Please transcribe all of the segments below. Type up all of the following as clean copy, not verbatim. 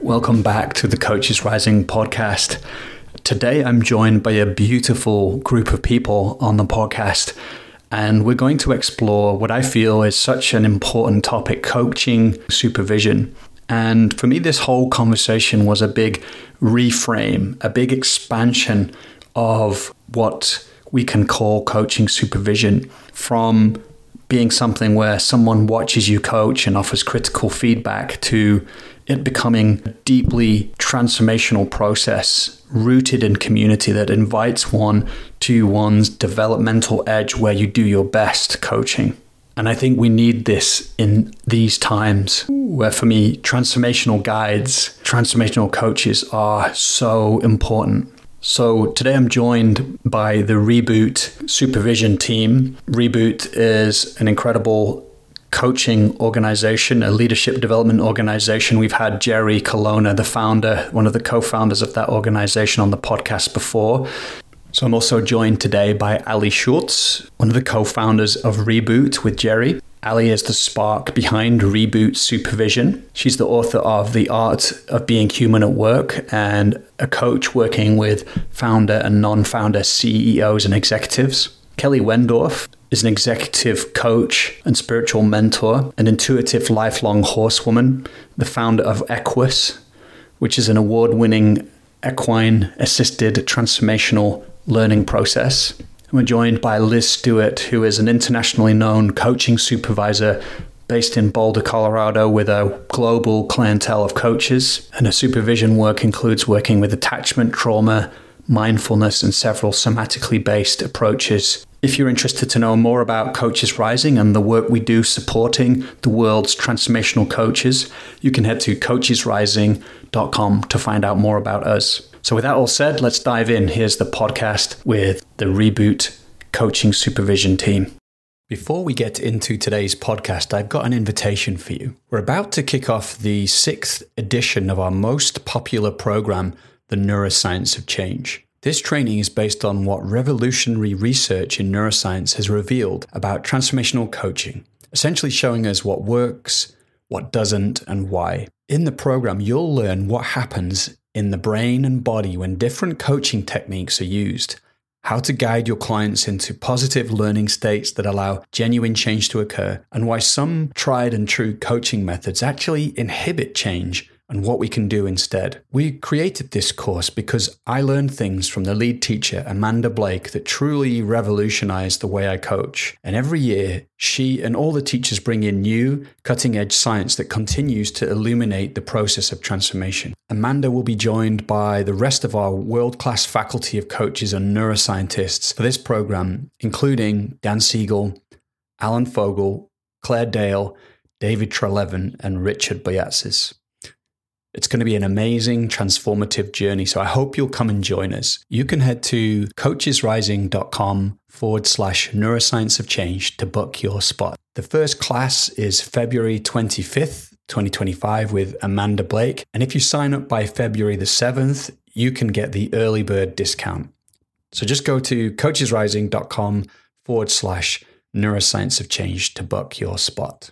Welcome back to the Coaches Rising podcast. Today I'm joined by a beautiful group of people on the podcast, and we're going to explore what I feel is such an important topic: coaching supervision. And for me, this whole conversation was a big reframe, a big expansion of what we can call coaching supervision, from being something where someone watches you coach and offers critical feedback to it becoming a deeply transformational process rooted in community that invites one to one's developmental edge where you do your best coaching. And I think we need this in these times where, for me, transformational guides, transformational coaches are so important. So today I'm joined by the Reboot supervision team. Reboot is an incredible coaching organization, a leadership development organization. We've had Jerry Colonna, the founder, one of the co-founders of that organization, on the podcast before. So I'm also joined today by Ali Schultz, one of the co-founders of Reboot with Jerry. Ali is the spark behind Reboot Supervision. She's the author of The Art of Being Human at Work and a coach working with founder and non-founder CEOs and executives. Kelly Wendorf is an executive coach and spiritual mentor, an intuitive lifelong horsewoman, the founder of Equus, which is an award-winning equine-assisted transformational learning process. We're joined by Liz Stewart, who is an internationally known coaching supervisor based in Boulder, Colorado, with a global clientele of coaches. And her supervision work includes working with attachment, trauma, mindfulness, and several somatically based approaches. If you're interested to know more about Coaches Rising and the work we do supporting the world's transformational coaches, you can head to coachesrising.com to find out more about us. So with that all said, let's dive in. Here's the podcast with the Reboot Coaching Supervision team. Before we get into today's podcast, I've got an invitation for you. We're about to kick off the 6th edition of our most popular program, The Neuroscience of Change. This training is based on what revolutionary research in neuroscience has revealed about transformational coaching, essentially showing us what works, what doesn't, and why. In the program, you'll learn what happens in the brain and body when different coaching techniques are used, how to guide your clients into positive learning states that allow genuine change to occur, and why some tried and true coaching methods actually inhibit change, and what we can do instead. We created this course because I learned things from the lead teacher, Amanda Blake, that truly revolutionized the way I coach. And every year, she and all the teachers bring in new, cutting-edge science that continues to illuminate the process of transformation. Amanda will be joined by the rest of our world-class faculty of coaches and neuroscientists for this program, including Dan Siegel, Alan Fogel, Claire Dale, David Trelevan, and Richard Boyatzis. It's going to be an amazing, transformative journey, so I hope you'll come and join us. You can head to coachesrising.com/neuroscience of change to book your spot. The first class is February 25th, 2025 with Amanda Blake. And if you sign up by February the 7th, you can get the early bird discount. So just go to coachesrising.com/neuroscience of change to book your spot.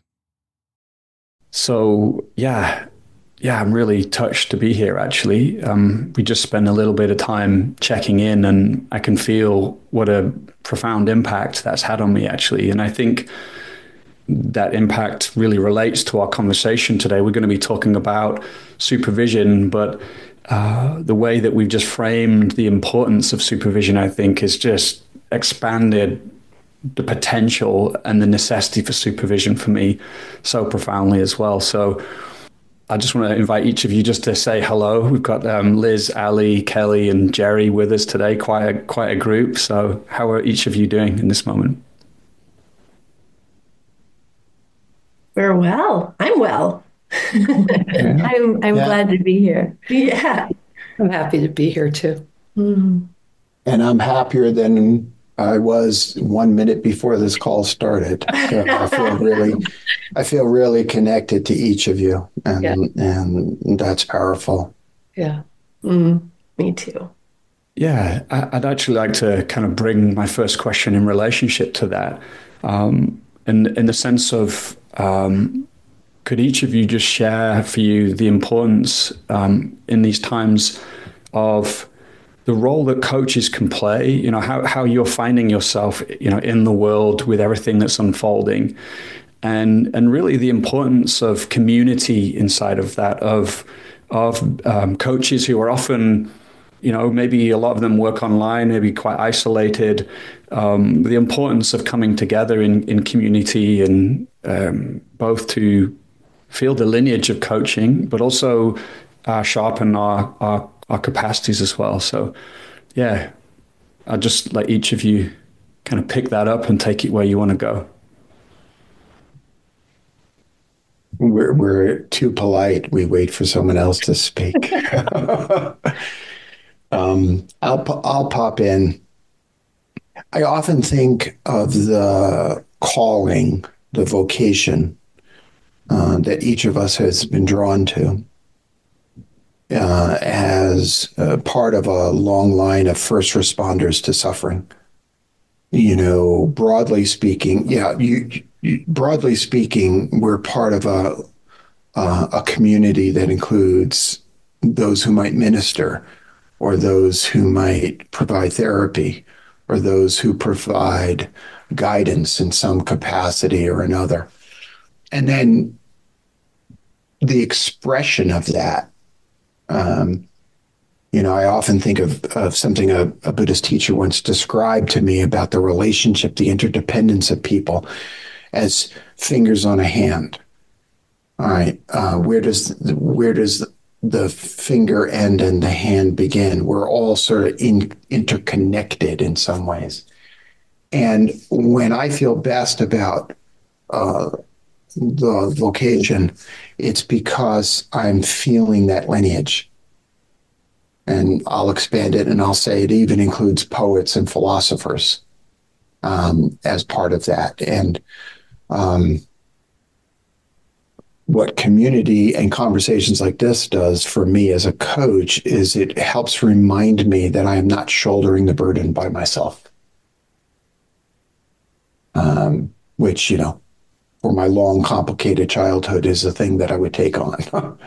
So, yeah, I'm really touched to be here, actually. We just spent a little bit of time checking in, and I can feel what a profound impact that's had on me, actually. And I think that impact really relates to our conversation today. We're going to be talking about supervision, but the way that we've just framed the importance of supervision, I think, has just expanded the potential and the necessity for supervision for me so profoundly as well. So I just want to invite each of you just to say hello. We've got Liz, Ali, Kelly, and Jerry with us today, quite a group. So how are each of you doing in this moment? We're well. I'm well. I'm glad to be here. Yeah. I'm happy to be here too. Mm-hmm. And I'm happier than I was 1 minute before this call started. So I feel really connected to each of you, and that's powerful. Yeah, me too. Yeah, I'd actually like to kind of bring my first question in relationship to that, in the sense of could each of you just share for you the importance in these times of the role that coaches can play, you know, how you're finding yourself, you know, in the world with everything that's unfolding, and really the importance of community inside of that, of coaches who are often, you know, maybe a lot of them work online, maybe quite isolated, the importance of coming together in community and both to feel the lineage of coaching, but also sharpen our capacities as well. So, yeah, I'd just let each of you kind of pick that up and take it where you want to go. We're too polite. We wait for someone else to speak. I'll pop in. I often think of the calling, the vocation that each of us has been drawn to as part of a long line of first responders to suffering. You know, broadly speaking, broadly speaking, we're part of a community that includes those who might minister, or those who might provide therapy, or those who provide guidance in some capacity or another. And then the expression of that, you know, I often think of something a Buddhist teacher once described to me about the relationship, the interdependence of people as fingers on a hand. All right, where does the finger end and the hand begin? We're all sort of interconnected in some ways. And when I feel best about the vocation, it's because I'm feeling that lineage. And I'll expand it and I'll say it even includes poets and philosophers as part of that. And what community and conversations like this does for me as a coach is it helps remind me that I am not shouldering the burden by myself. Which, you know, for my long, complicated childhood is a thing that I would take on.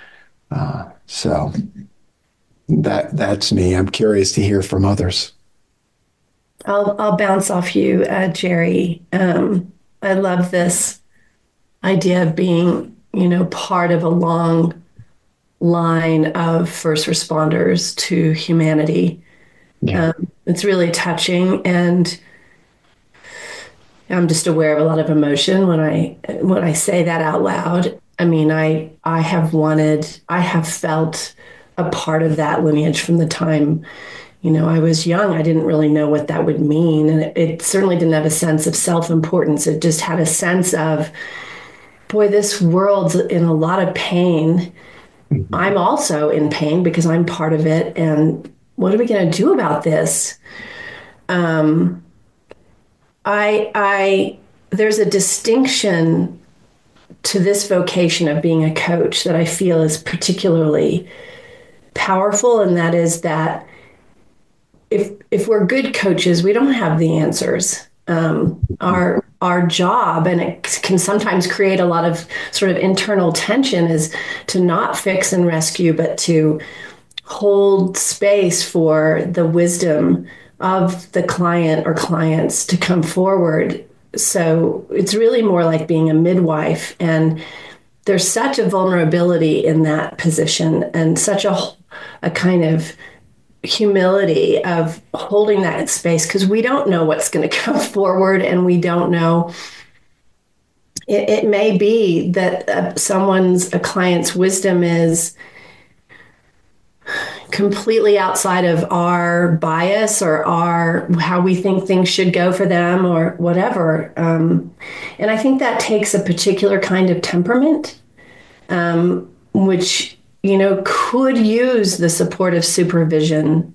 So that's me. I'm curious to hear from others. I'll bounce off you, Jerry. I love this idea of being, you know, part of a long line of first responders to humanity. Yeah. It's really touching, and I'm just aware of a lot of emotion when I say that out loud. I mean, I have felt a part of that lineage from the time, you know, I was young. I didn't really know what that would mean. And it certainly didn't have a sense of self-importance. It just had a sense of, boy, this world's in a lot of pain. Mm-hmm. I'm also in pain because I'm part of it. And what are we going to do about this? There's a distinction to this vocation of being a coach that I feel is particularly powerful, and that is that if we're good coaches, we don't have the answers. Our job, and it can sometimes create a lot of sort of internal tension, is to not fix and rescue, but to hold space for the wisdom of the client or clients to come forward. So it's really more like being a midwife, and there's such a vulnerability in that position, and such a kind of humility of holding that space, because we don't know what's going to come forward, and we don't know. It may be that a client's wisdom is completely outside of our bias or how we think things should go for them or whatever. And I think that takes a particular kind of temperament, which, you know, could use the support of supervision.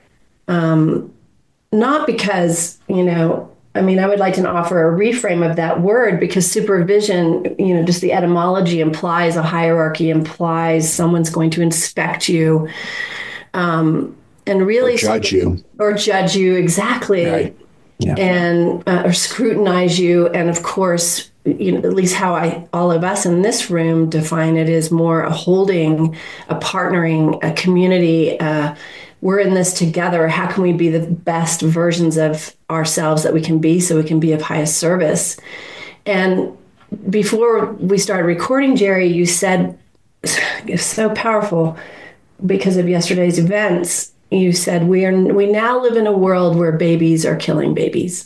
Not because, you know, I mean, I would like to offer a reframe of that word, because supervision, you know, just the etymology implies a hierarchy, implies someone's going to inspect you, and really or judge you exactly, right. Yeah. And or scrutinize you, and of course, at least how all of us in this room define it, is more a holding, a partnering, a community. We're in this together. How can we be the best versions of ourselves that we can be, so we can be of highest service? And before we started recording, Jerry, you said, it's so powerful because of yesterday's events. You said we now live in a world where babies are killing babies.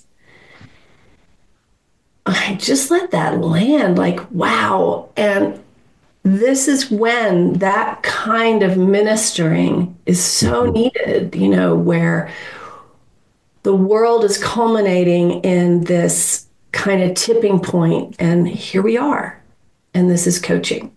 I just let that land, like, wow. And this is when that kind of ministering is so needed, where the world is culminating in this kind of tipping point, and here we are. And this is coaching.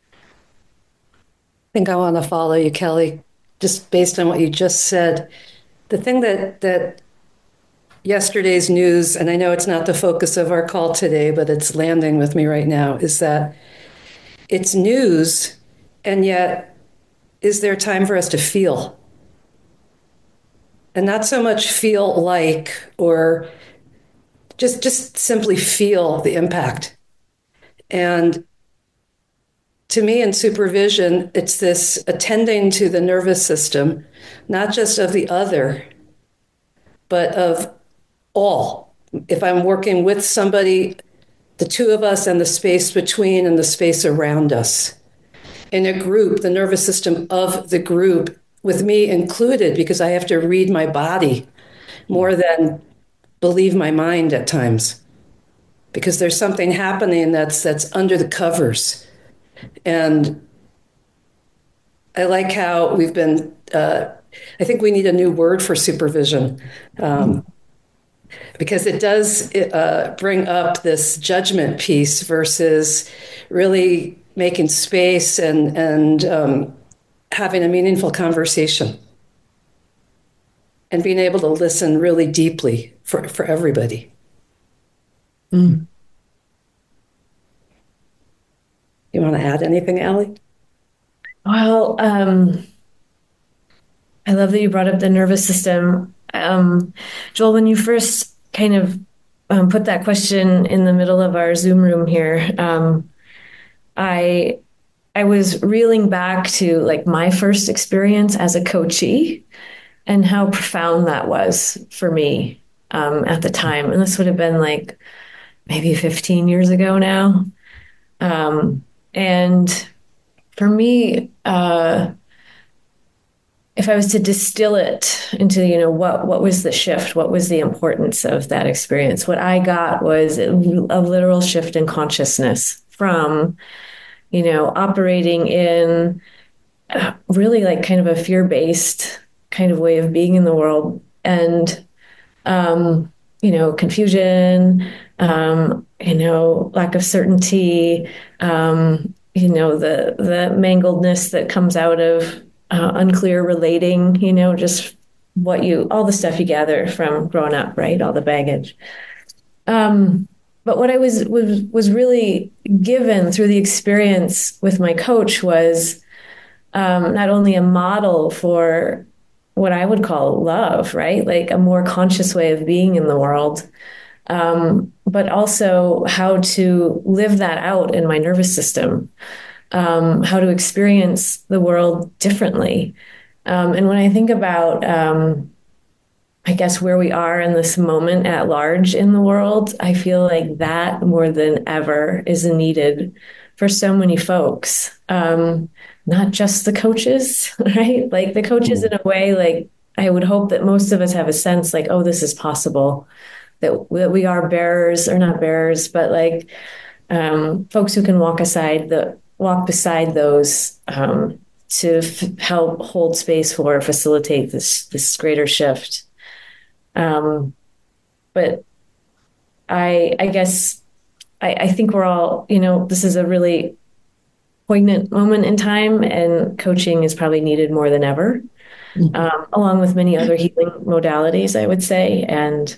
I think I want to follow you, Kelly, just based on what you just said. The thing that yesterday's news, and I know it's not the focus of our call today, but it's landing with me right now, is that it's news, and yet is there time for us to feel? And not so much feel like, or just simply feel the impact. And to me, in supervision, it's this attending to the nervous system, not just of the other, but of all. If I'm working with somebody, the two of us and the space between and the space around us. In a group, the nervous system of the group, with me included, because I have to read my body more than believe my mind at times, because there's something happening that's under the covers. And I like how we've been, I think we need a new word for supervision. Because it does bring up this judgment piece versus really making space and having a meaningful conversation and being able to listen really deeply for everybody. You want to add anything, Allie? Well, I love that you brought up the nervous system. Joel, when you first kind of put that question in the middle of our Zoom room here, I was reeling back to like my first experience as a coachee and how profound that was for me at the time. And this would have been like maybe 15 years ago now. And for me, if I was to distill it into, what was the shift? What was the importance of that experience? What I got was a literal shift in consciousness from, operating in really like kind of a fear-based kind of way of being in the world, and, confusion, lack of certainty, the mangledness that comes out of unclear relating, just all the stuff you gather from growing up, right? All the baggage. But what I was really given through the experience with my coach was not only a model for what I would call love, right? Like a more conscious way of being in the world, but also how to live that out in my nervous system. How to experience the world differently. And when I think about, I guess, where we are in this moment at large in the world, I feel like that more than ever is needed for so many folks, not just the coaches, right? Like the coaches in a way, like I would hope that most of us have a sense like, oh, this is possible, that we are bearers, or not bearers, but like folks who can walk beside those to help hold space for, facilitate this greater shift. But I guess I think we're all, this is a really poignant moment in time, and coaching is probably needed more than ever, along with many other healing modalities, I would say. And,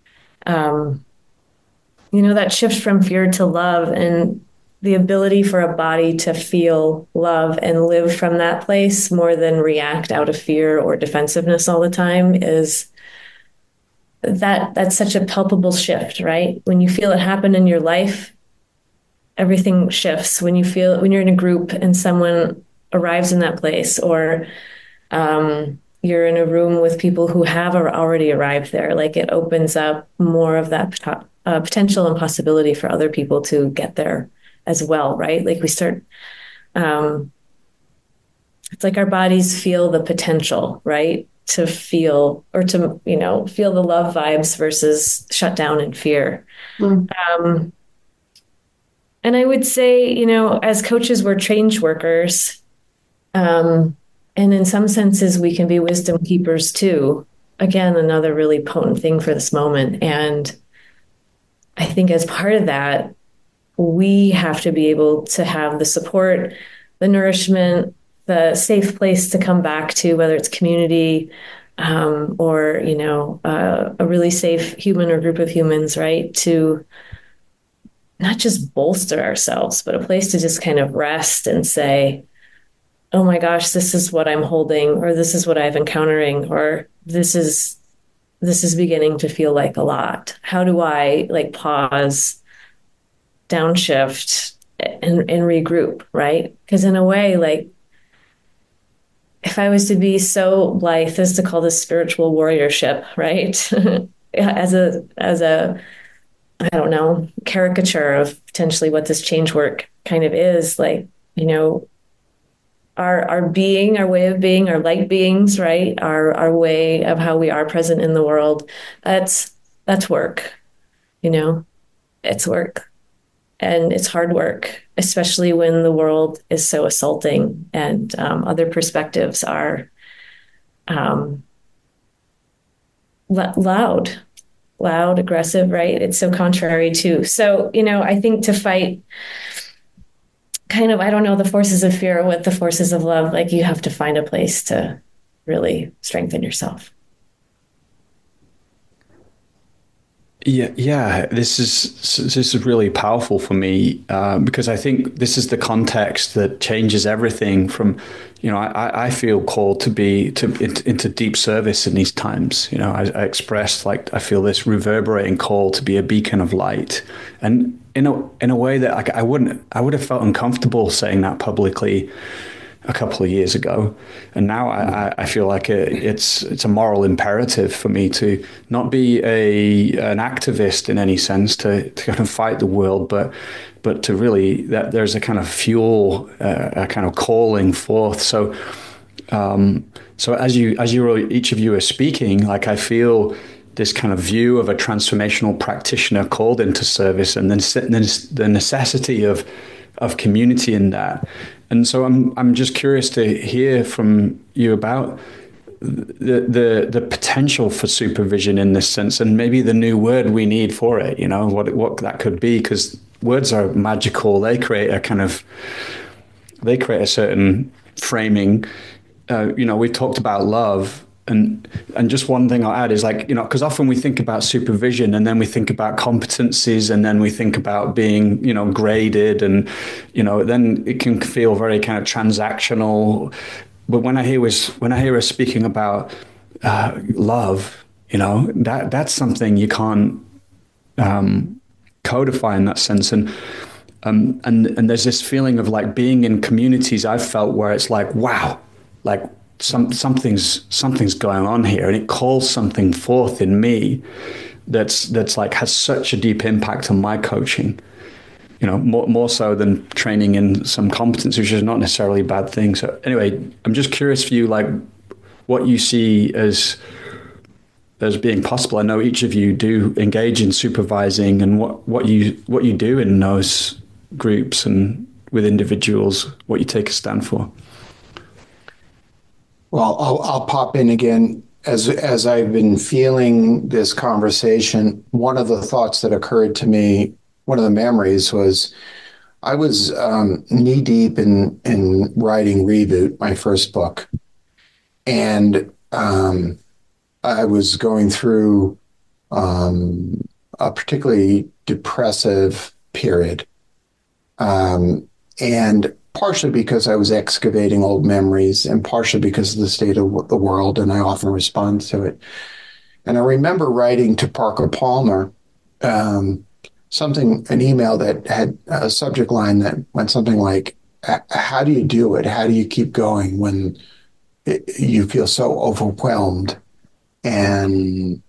that shift from fear to love, and the ability for a body to feel love and live from that place more than react out of fear or defensiveness all the time, that's such a palpable shift, right? When you feel it happen in your life, everything shifts when you're in a group and someone arrives in that place, or you're in a room with people who have already arrived there. Like, it opens up more of that potential and possibility for other people to get there as well, right? Like, we start, it's like our bodies feel the potential, right? To feel, or to, feel the love vibes versus shut down in fear. And I would say, as coaches, we're change workers. And in some senses, we can be wisdom keepers too. Again, another really potent thing for this moment. And I think as part of that, we have to be able to have the support, the nourishment, the safe place to come back to, whether it's community, or, a really safe human or group of humans, right? To not just bolster ourselves, but a place to just kind of rest and say, oh my gosh, this is what I'm holding, or this is what I've encountering, or this is beginning to feel like a lot. How do I pause, downshift, and regroup, right? Because in a way, if I was to be so blithe as to call this spiritual warriorship, right? as a I don't know, caricature of potentially what this change work kind of is, our being, our way of being, our light beings, right? Our way of how we are present in the world. That's work, it's work, and it's hard work, especially when the world is so assaulting and other perspectives are loud, aggressive, right? It's so contrary to. So, I think to fight kind of, I don't know, the forces of fear with the forces of love, you have to find a place to really strengthen yourself. Yeah. This is really powerful for me, because I think this is the context that changes everything. From, I feel called to be into deep service in these times. I expressed I feel this reverberating call to be a beacon of light, and in a way that I would have felt uncomfortable saying that publicly a couple of years ago, and now I feel like it's a moral imperative for me to not be an activist in any sense, to kind of fight the world, but to really, that there's a kind of fuel, a kind of calling forth. So as each of you are speaking, I feel this kind of view of a transformational practitioner called into service, and then the necessity of community in that. And so I'm just curious to hear from you about the potential for supervision in this sense, and maybe the new word we need for it. What that could be, because words are magical. They create a certain framing. We've talked about love. And just one thing I'll add is because often we think about supervision and then we think about competencies and then we think about being, graded, and, then it can feel very kind of transactional. But when I hear us speaking about love, that's something you can't codify in that sense. And there's this feeling of being in communities I've felt where it's wow, something's going on here, and it calls something forth in me that's has such a deep impact on my coaching, more so than training in some competence, which is not necessarily a bad thing. So anyway, I'm just curious for you, what you see as being possible. I know each of you do engage in supervising, and what you do in those groups and with individuals, what you take a stand for. Well, I'll pop in again. As I've been feeling this conversation, one of the thoughts that occurred to me, one of the memories was, I was knee deep in writing Reboot, my first book. And I was going through a particularly depressive period. And partially because I was excavating old memories, and partially because of the state of the world, and I often respond to it. And I remember writing to Parker Palmer, an email that had a subject line that went something like, how do you do it? How do you keep going when you feel so overwhelmed and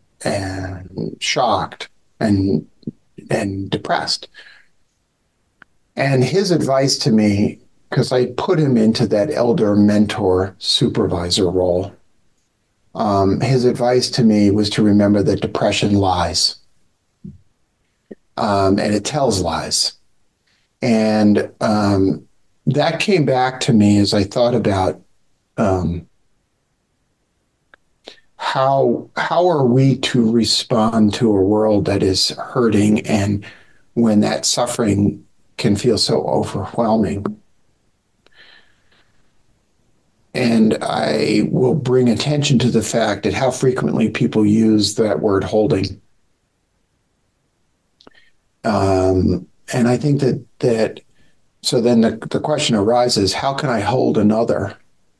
shocked and depressed? And his advice to me, because I put him into that elder mentor supervisor role, his advice to me was to remember that depression lies, and it tells lies. And that came back to me as I thought about how are we to respond to a world that is hurting, and when that suffering can feel so overwhelming. And I will bring attention to the fact that how frequently people use that word holding. And I think that so then the question arises, how can I hold another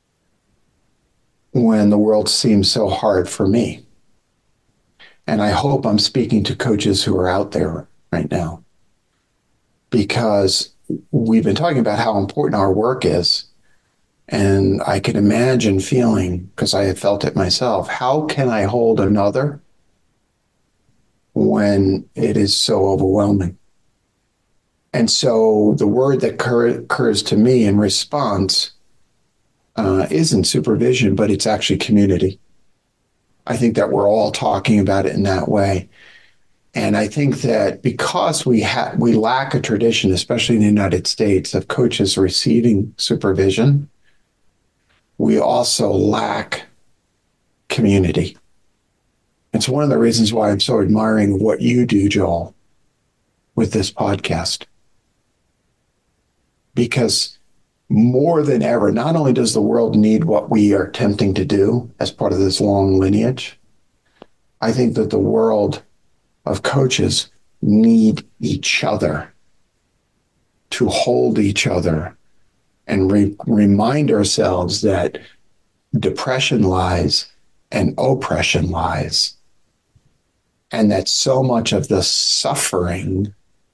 when the world seems so hard for me? And I hope I'm speaking to coaches who are out there right now, because we've been talking about how important our work is. And I can imagine feeling, because I have felt it myself, how can I hold another when it is so overwhelming? And so the word that occurs to me in response isn't supervision, but it's actually community. I think that we're all talking about it in that way. And I think that because we lack a tradition, especially in the United States, of coaches receiving supervision, we also lack community. It's one of the reasons why I'm so admiring of what you do, Joel, with this podcast. Because more than ever, not only does the world need what we are attempting to do as part of this long lineage, I think that the world of coaches need each other to hold each other and remind ourselves that depression lies and oppression lies, and that so much of the suffering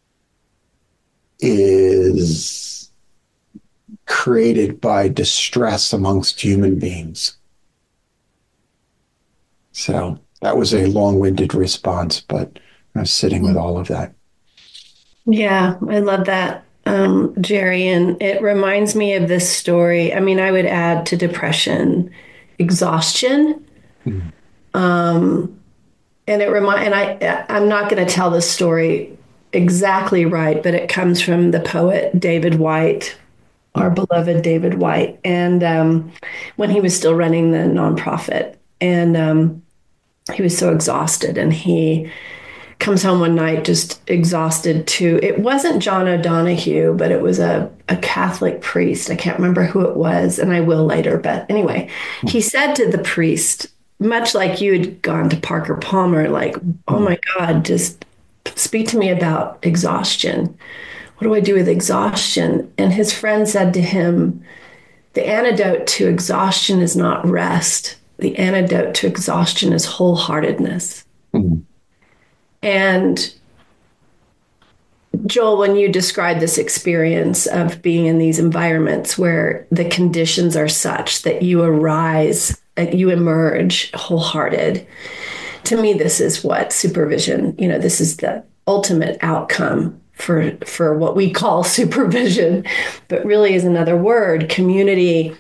is created by distress amongst human beings. So that was a long-winded response, but I was sitting with all of that. Yeah, I love that, Jerry. And it reminds me of this story. I mean, I would add to depression, exhaustion. Mm-hmm. I'm not going to tell this story exactly right, but it comes from the poet David Whyte, our beloved David Whyte, and when he was still running the nonprofit, and he was so exhausted, and he comes home one night just exhausted too. It wasn't John O'Donohue, but it was a Catholic priest. I can't remember who it was, and I will later. But anyway, he said to the priest, much like you had gone to Parker Palmer, like, oh my God, just speak to me about exhaustion. What do I do with exhaustion? And his friend said to him, the antidote to exhaustion is not rest. The antidote to exhaustion is wholeheartedness. Mm-hmm. And Joel, when you describe this experience of being in these environments where the conditions are such that you arise, you emerge wholehearted, to me, this is what supervision, this is the ultimate outcome for what we call supervision, but really is another word, community,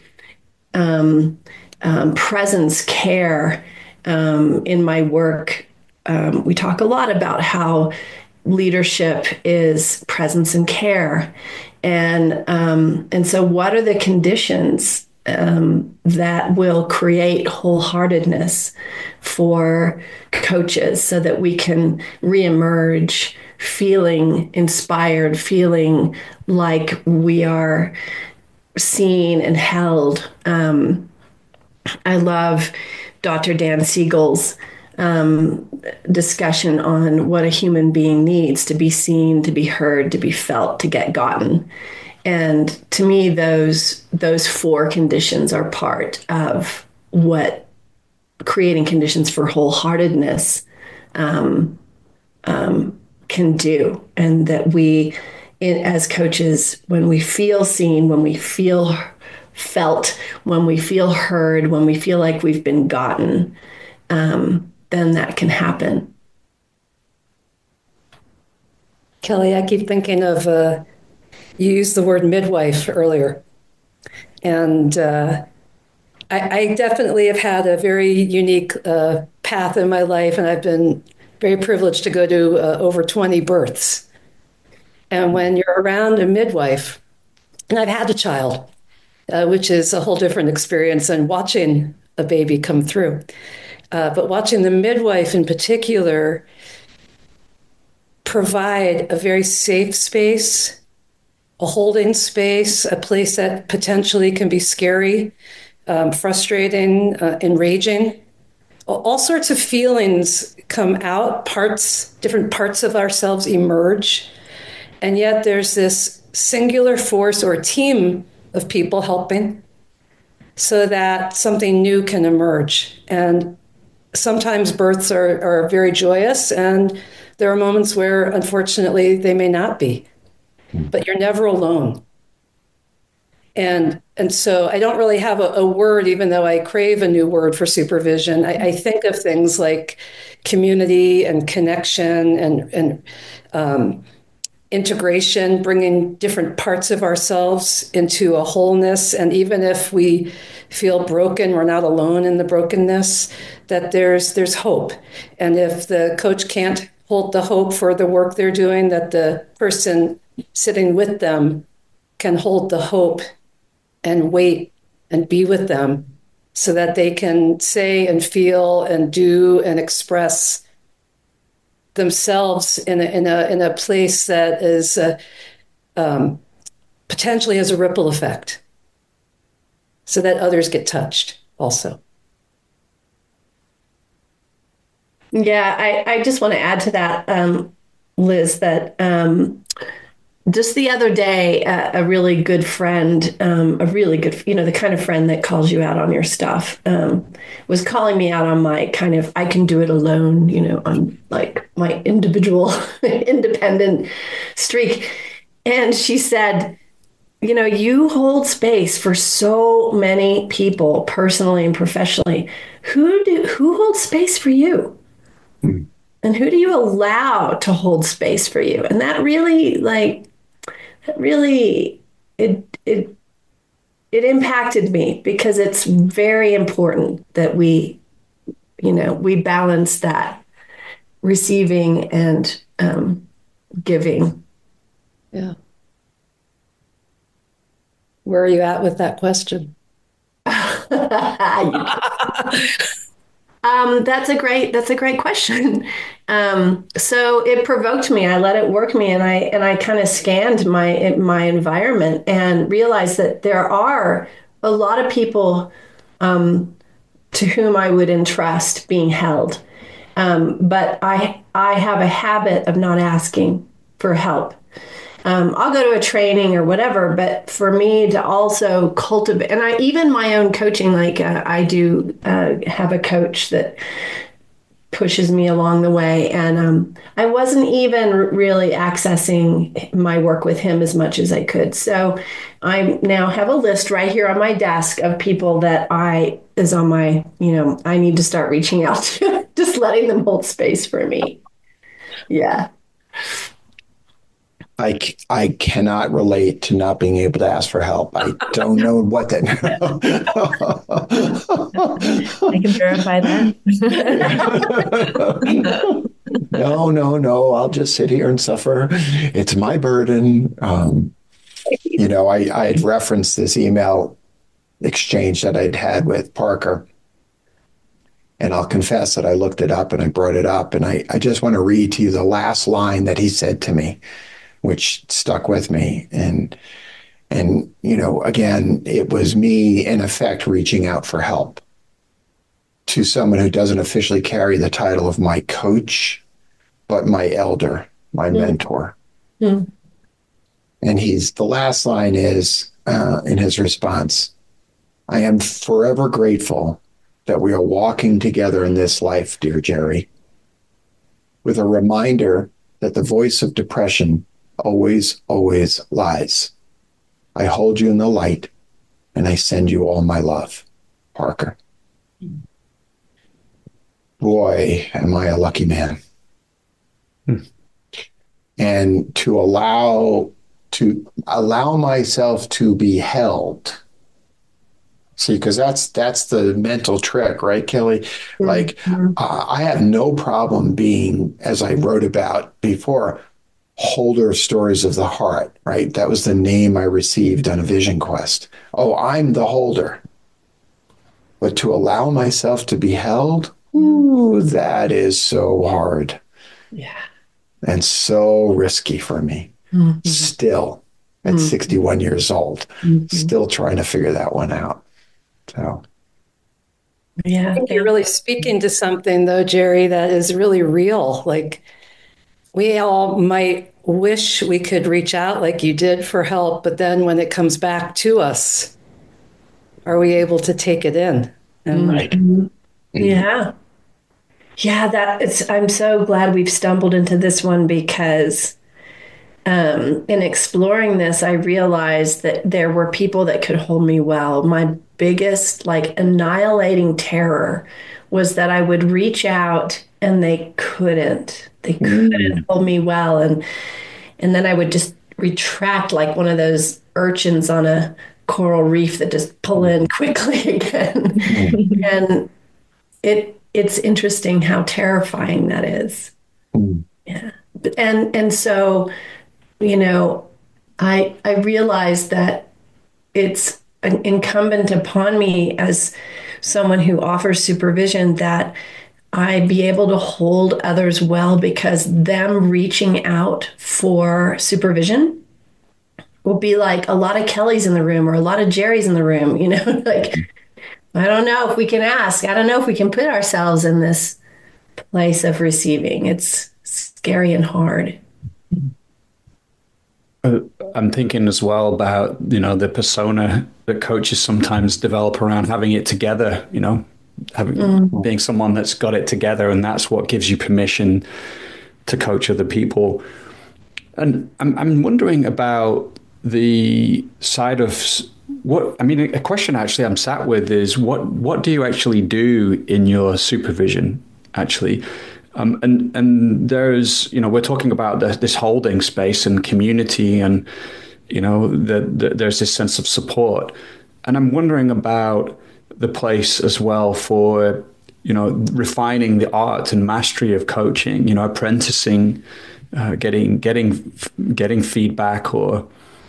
presence, care. In my work, we talk a lot about how leadership is presence and care. And so what are the conditions that will create wholeheartedness for coaches so that we can reemerge feeling inspired, feeling like we are seen and held? I love Dr. Dan Siegel's discussion on what a human being needs to be seen, to be heard, to be felt, to get gotten. And to me, those four conditions are part of what creating conditions for wholeheartedness can do, and that we, as coaches, when we feel seen, when we feel felt, when we feel heard, when we feel like we've been gotten, then that can happen. Kelly, I keep thinking of, you used the word midwife earlier. And I definitely have had a very unique path in my life, and I've been very privileged to go to over 20 births. And when you're around a midwife, and I've had a child, which is a whole different experience than watching a baby come through. But watching the midwife in particular provide a very safe space, a holding space, a place that potentially can be scary, frustrating, enraging. All sorts of feelings come out, different parts of ourselves emerge. And yet there's this singular force or team of people helping so that something new can emerge. And sometimes births are very joyous, and there are moments where, unfortunately, they may not be. But you're never alone. And so I don't really have a word, even though I crave a new word for supervision. I think of things like community and connection and integration, bringing different parts of ourselves into a wholeness. And even if we feel broken, we're not alone in the brokenness, that there's hope. And if the coach can't hold the hope for the work they're doing, that the person sitting with them can hold the hope and wait and be with them so that they can say and feel and do and express themselves in a place that is potentially has a ripple effect so that others get touched also. Yeah, I just want to add to that, Liz, that just the other day, a really good friend, the kind of friend that calls you out on your stuff, was calling me out on my kind of, I can do it alone, on like my individual independent streak. And she said, you hold space for so many people personally and professionally. Who holds space for you? And who do you allow to hold space for you? And that really, it impacted me, because it's very important that we balance that receiving and giving. Yeah. Where are you at with that question? That's a great question. So it provoked me. I let it work me, and I kind of scanned my environment and realized that there are a lot of people to whom I would entrust being held, but I have a habit of not asking for help. I'll go to a training or whatever, but for me to also cultivate, and even my own coaching, I do have a coach that pushes me along the way, and I wasn't even really accessing my work with him as much as I could. So I now have a list right here on my desk of people that I need to start reaching out to, just letting them hold space for me. Yeah. I cannot relate to not being able to ask for help. I don't know what that. I can verify that. No. I'll just sit here and suffer. It's my burden. I had referenced this email exchange that I'd had with Parker. And I'll confess that I looked it up and I brought it up. And I just want to read to you the last line that he said to me, which stuck with me. And again, it was me, in effect, reaching out for help to someone who doesn't officially carry the title of my coach, but my elder, my mentor. And the last line is, in his response, I am forever grateful that we are walking together in this life, dear Jerry, with a reminder that the voice of depression always, always lies. I hold you in the light, and I send you all my love. Parker. Boy, am I a lucky man. And to allow myself to be held. See, because that's the mental trick, right, Kelly? Like, I have no problem being, as I wrote about before, holder of stories of the heart, right? That was the name I received on a vision quest. Oh, I'm the holder. But to allow myself to be held, ooh, that is so hard. Yeah. And so risky for me. Still, at 61 years old, still trying to figure that one out. So, yeah, I think you're really speaking to something, though, Jerry, that is really real. Like, we all might wish we could reach out like you did for help, but then when it comes back to us, are we able to take it in? And right. Yeah. Yeah, I'm so glad we've stumbled into this one because in exploring this, I realized that there were people that could hold me well. My biggest, like, annihilating terror was that I would reach out and they couldn't. They couldn't hold me well. And then I would just retract like one of those urchins on a coral reef that just pull in quickly again. And it's interesting how terrifying that is. Yeah. And so, I realized that it's incumbent upon me as someone who offers supervision that I be able to hold others well, because them reaching out for supervision will be like a lot of Kellys in the room or a lot of Jerrys in the room, like, I don't know if we can ask. I don't know if we can put ourselves in this place of receiving. It's scary and hard. I'm thinking as well about, the persona that coaches sometimes develop around having it together, being someone that's got it together, and that's what gives you permission to coach other people. And I'm wondering about the side of a question actually I'm sat with is what do you actually do in your supervision actually? And there's, we're talking about this holding space and community, and, there's this sense of support. And I'm wondering about the place as well for, refining the art and mastery of coaching, apprenticing, getting feedback, or,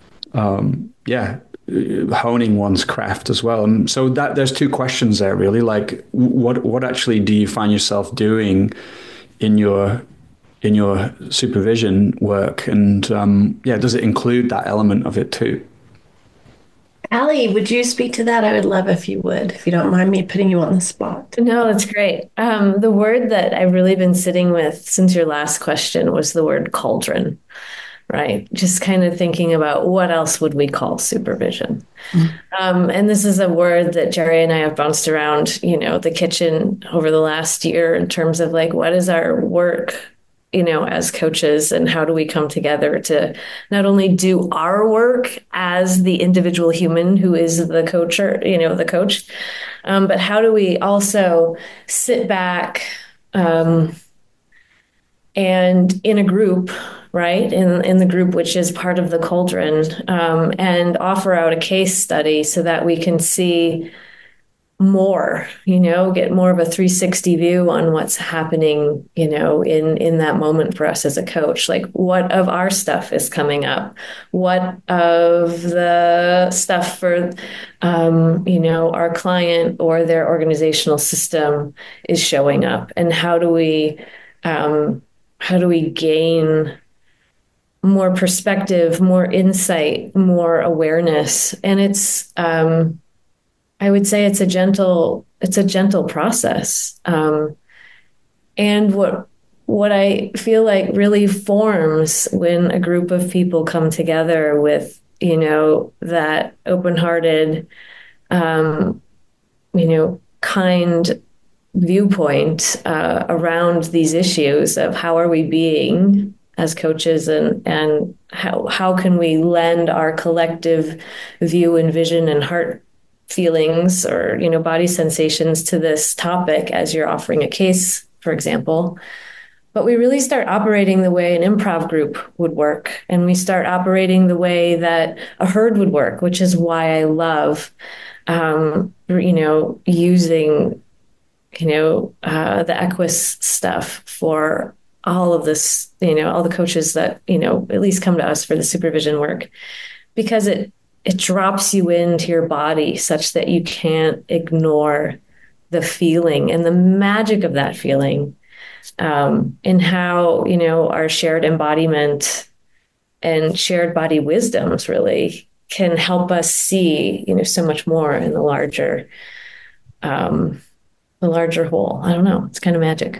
honing one's craft as well. And so that there's two questions there really, like what actually do you find yourself doing in your supervision work, and does it include that element of it too? Allie, would you speak to that? I would love if you would, if you don't mind me putting you on the spot. No, that's great. The word that I've really been sitting with since your last question was the word cauldron, right? Just kind of thinking about what else would we call supervision. And this is a word that Jerry and I have bounced around, the kitchen over the last year in terms of like, what is our work, as coaches, and how do we come together to not only do our work as the individual human who is the coach, the coach, but how do we also sit back and in a group, right, in the group, which is part of the cauldron, and offer out a case study so that we can see more, get more of a 360 view on what's happening, in that moment for us as a coach. Like, what of our stuff is coming up? What of the stuff for, our client or their organizational system is showing up? And how do we gain more perspective, more insight, more awareness? And it's, I would say it's a gentle process. And what I feel like really forms when a group of people come together with, that open-hearted, kind viewpoint around these issues of how are we being, as coaches, and how can we lend our collective view and vision and heart feelings or body sensations to this topic as you're offering a case, for example. But we really start operating the way an improv group would work, and we start operating the way that a herd would work, which is why I love using the Equus stuff for all of this, all the coaches that, at least come to us for the supervision work, because it drops you into your body such that you can't ignore the feeling and the magic of that feeling, and how, our shared embodiment and shared body wisdoms really can help us see, so much more in the larger whole. I don't know. It's kind of magic.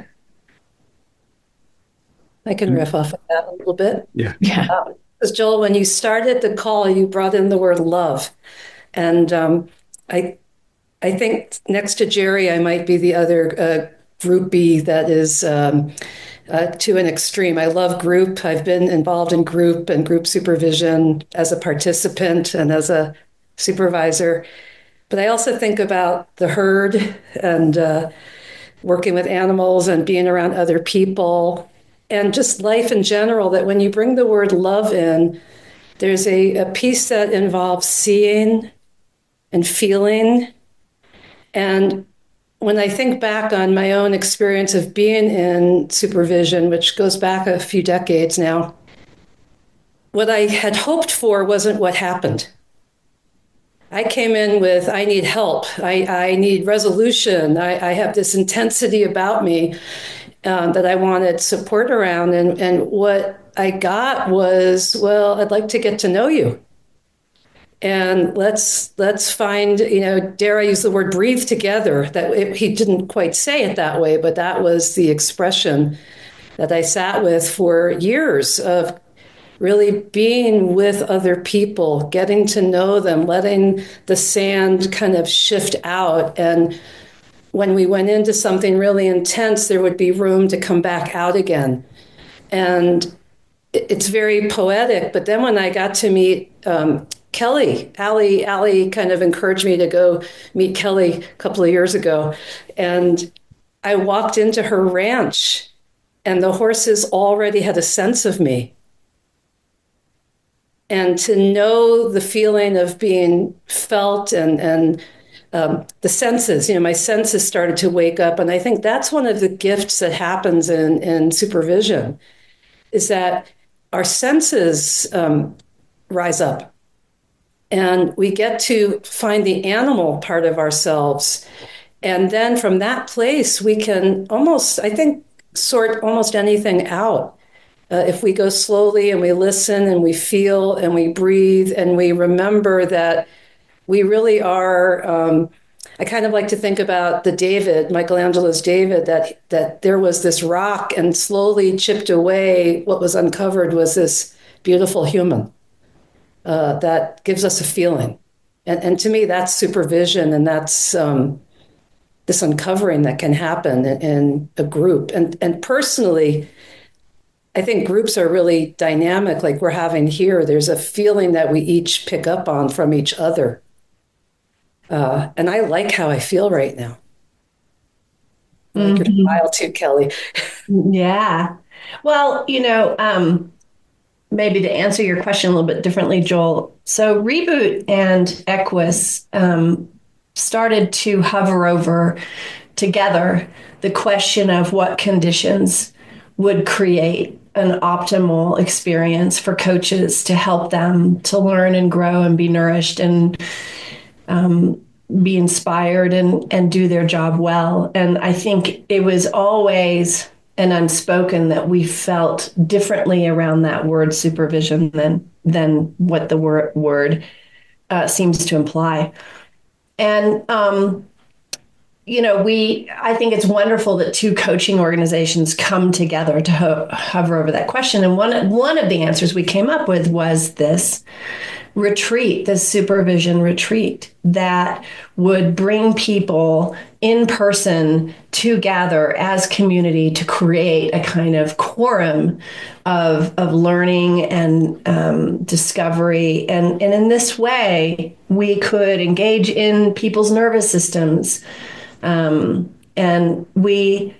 I can riff off of that a little bit. Yeah. Because Joel, when you started the call, you brought in the word love. And I think next to Jerry, I might be the other groupie that is to an extreme. I love group. I've been involved in group and group supervision as a participant and as a supervisor. But I also think about the herd and working with animals and being around other people and just life in general, that when you bring the word love in, there's a piece that involves seeing and feeling. And when I think back on my own experience of being in supervision, which goes back a few decades now, what I had hoped for wasn't what happened. I came in with, I need help. I need resolution. I have this intensity about me that I wanted support around. And what I got was, well, I'd like to get to know you. And let's find, dare I use the word breathe together. He didn't quite say it that way, but that was the expression that I sat with for years of really being with other people, getting to know them, letting the sand kind of shift out. And when we went into something really intense, there would be room to come back out again. And it's very poetic. But then when I got to meet Kelly, Allie kind of encouraged me to go meet Kelly a couple of years ago. And I walked into her ranch and the horses already had a sense of me. And to know the feeling of being felt and the senses, my senses started to wake up. And I think that's one of the gifts that happens in supervision, is that our senses rise up. And we get to find the animal part of ourselves. And then from that place, we can almost, I think, sort almost anything out. If we go slowly and we listen and we feel and we breathe and we remember that we really are, I kind of like to think about the David, Michelangelo's David, that there was this rock and slowly chipped away. What was uncovered was this beautiful human that gives us a feeling. And to me, that's supervision, and that's this uncovering that can happen in a group. And personally, I think groups are really dynamic, like we're having here. There's a feeling that we each pick up on from each other. And I like how I feel right now. I like your smile too, Kelly. Yeah. Well, maybe to answer your question a little bit differently, Joel. So Reboot and Equus started to hover over together the question of what conditions would create an optimal experience for coaches to help them to learn and grow and be nourished and be inspired and do their job well. And I think it was always an unspoken that we felt differently around that word supervision than what the word seems to imply. And I think it's wonderful that two coaching organizations come together to hover over that question. And one of the answers we came up with was this, retreat, this supervision retreat that would bring people in person to gather as community to create a kind of quorum of learning and discovery. And in this way, we could engage in people's nervous systems. And we,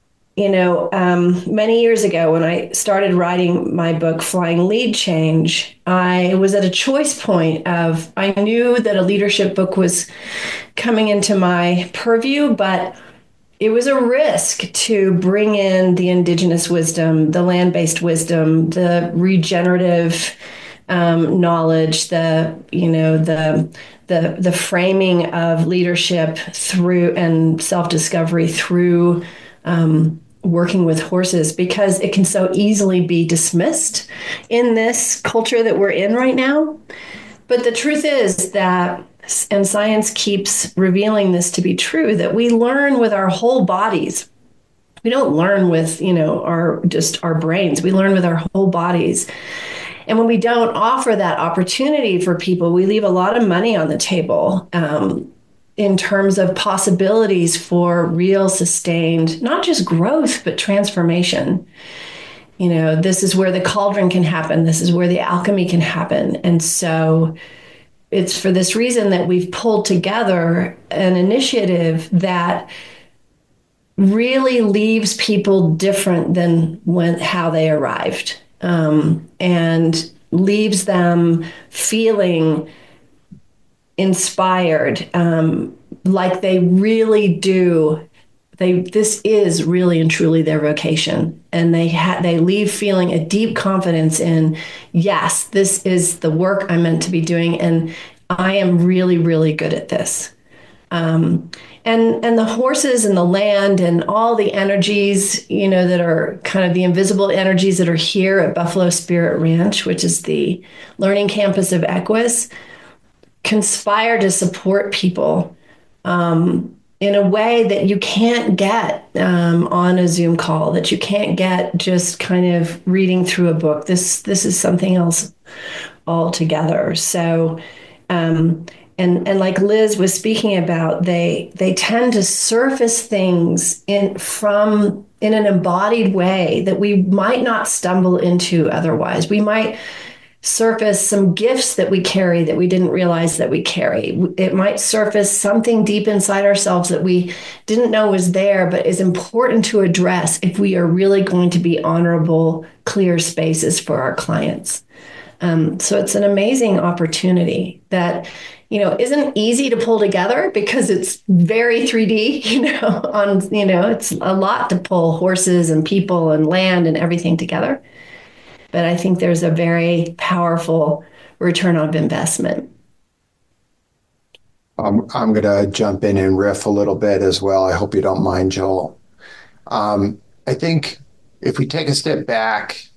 many years ago when I started writing my book, Flying Lead Change, I was at a choice point of, I knew that a leadership book was coming into my purview, but it was a risk to bring in the indigenous wisdom, the land-based wisdom, the regenerative knowledge, the framing of leadership through and self-discovery through working with horses, because it can so easily be dismissed in this culture that we're in right now. But the truth is that, and science keeps revealing this to be true, that we learn with our whole bodies. We don't learn with, our brains. We learn with our whole bodies. And when we don't offer that opportunity for people, we leave a lot of money on the table in terms of possibilities for real sustained, not just growth, but transformation. This is where the cauldron can happen. This is where the alchemy can happen. And so it's for this reason that we've pulled together an initiative that really leaves people different than how they arrived, and leaves them feeling inspired, like they really do. This is really and truly their vocation, and they leave feeling a deep confidence in, yes, this is the work I'm meant to be doing, and I am really, really good at this. And the horses and the land and all the energies, that are kind of the invisible energies that are here at Buffalo Spirit Ranch, which is the learning campus of Equus, conspire to support people in a way that you can't get on a Zoom call, that you can't get just kind of reading through a book. This is something else altogether. So, and like Liz was speaking about, they tend to surface things in an embodied way that we might not stumble into otherwise. We might surface some gifts that we carry that we didn't realize that we carry. It might surface something deep inside ourselves that we didn't know was there, but is important to address if we are really going to be honorable, clear spaces for our clients. So it's an amazing opportunity that, isn't easy to pull together because it's very 3D, it's a lot to pull horses and people and land and everything together. But I think there's a very powerful return on investment. I'm going to jump in and riff a little bit as well. I hope you don't mind, Joel. I think if we take a step back,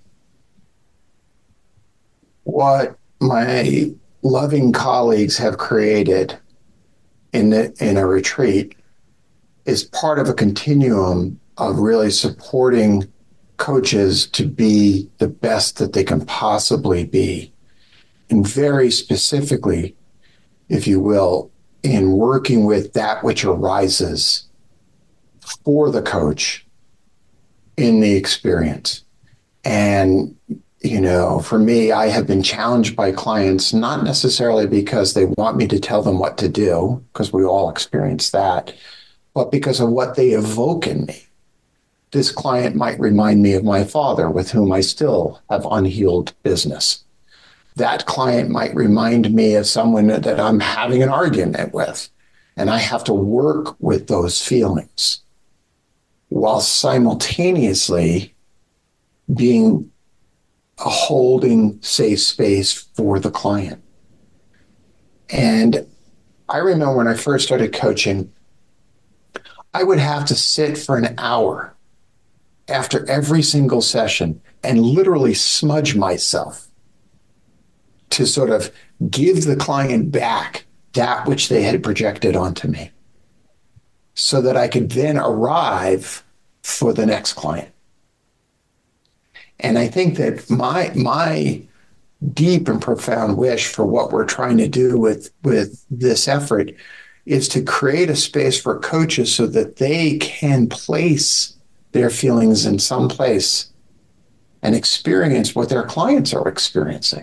what my loving colleagues have created in a retreat is part of a continuum of really supporting coaches to be the best that they can possibly be. And very specifically, if you will, in working with that which arises for the coach in the experience. And, for me, I have been challenged by clients, not necessarily because they want me to tell them what to do, because we all experience that, but because of what they evoke in me. This client might remind me of my father, with whom I still have unhealed business. That client might remind me of someone that I'm having an argument with, and I have to work with those feelings while simultaneously being a holding safe space for the client. And I remember when I first started coaching, I would have to sit for an hour after every single session and literally smudge myself to sort of give the client back that which they had projected onto me so that I could then arrive for the next client. And I think that my deep and profound wish for what we're trying to do with this effort is to create a space for coaches so that they can place their feelings in some place and experience what their clients are experiencing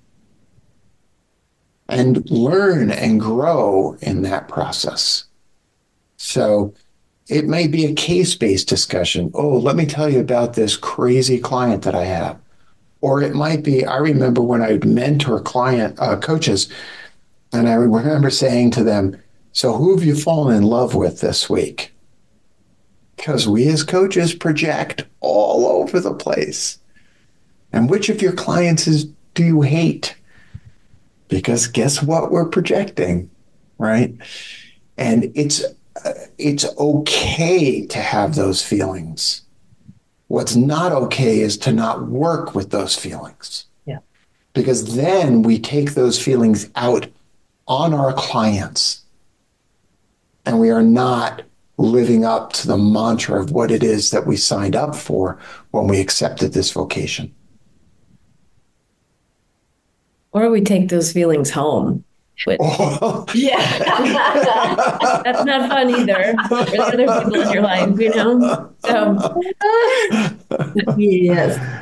and learn and grow in that process. So it may be a case-based discussion. Oh, let me tell you about this crazy client that I have. Or it might be, I remember when I mentor coaches, and I remember saying to them, so who have you fallen in love with this week? Because we as coaches project all over the place. And which of your clients do you hate? Because guess what we're projecting, right? And it's okay to have those feelings. What's not okay is to not work with those feelings. Yeah. Because then we take those feelings out on our clients. And we are not living up to the mantra of what it is that we signed up for when we accepted this vocation. Or we take those feelings home. Which, Yeah. that's not fun either for the other people in your life, you know? So, Yes.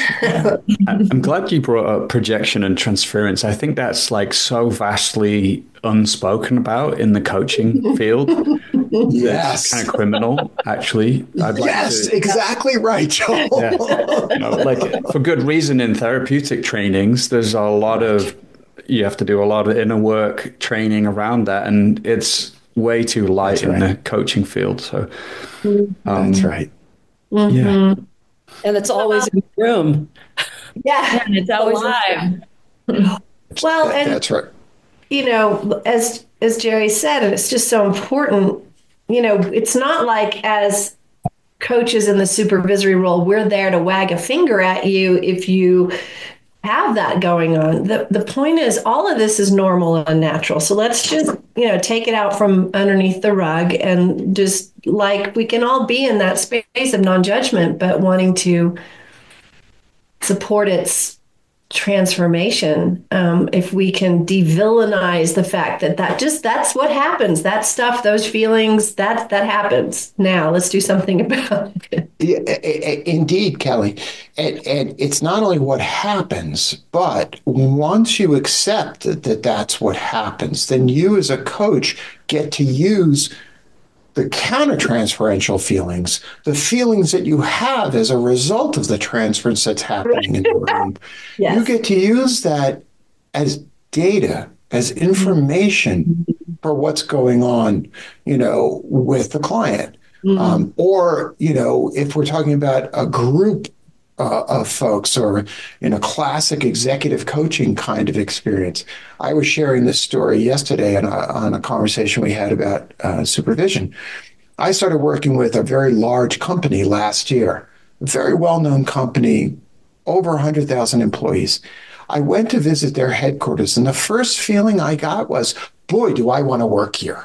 I'm glad you brought up projection and transference. I think that's like so vastly unspoken about in the coaching field. Yes. It's kind of criminal, actually. Exactly right, Joel. Yeah. Like for good reason in therapeutic trainings, there's a lot of, you have to do a lot of inner work training around that. And it's way too light in the coaching field. So that's right. Yeah. And it's always in the room. Yeah. and it's always alive. Well, and That's right. you know, as Jerry said, and it's just so important, you know, it's not like as coaches in the supervisory role, we're there to wag a finger at you if you have that going on. The point is all of this is normal and natural. So let's just, you know, take it out from underneath the rug and just like we can all be in that space of non-judgment, but wanting to support its transformation. If we can de-villainize the fact that's what happens, that stuff, those feelings, that happens. Now let's do something about it. Yeah, indeed, Kelly. And it's not only what happens, but once you accept that that's what happens, then you as a coach get to use the countertransferential feelings, the feelings that you have as a result of the transference that's happening in the room. Yes. You get to use that as data, as information for what's going on, you know, with the client. Or, you know, if we're talking about a group of folks or in a classic executive coaching kind of experience. I was sharing this story yesterday on a conversation we had about supervision. I started working with a very large company last year, a very well-known company, over 100,000 employees. I went to visit their headquarters, and the first feeling I got was, boy, do I want to work here.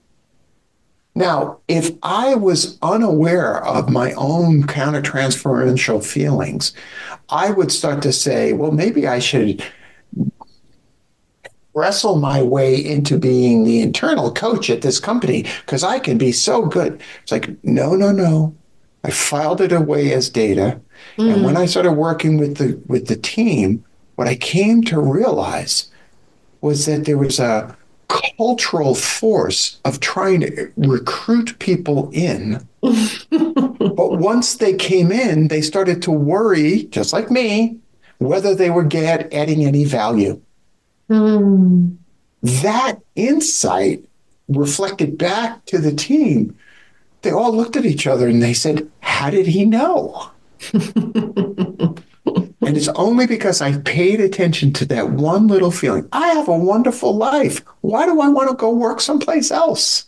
Now, if I was unaware of my own countertransferential feelings, I would start to say, well, maybe I should wrestle my way into being the internal coach at this company because I can be so good. It's like, no. I filed it away as data. And when I started working with the team, what I came to realize was that there was a cultural force of trying to recruit people in. But once they came in, they started to worry, just like me, whether they were adding any value. That insight reflected back to the team. They all looked at each other and they said, how did he know? And it's only because I paid attention to that one little feeling. I have a wonderful life. Why do I want to go work someplace else?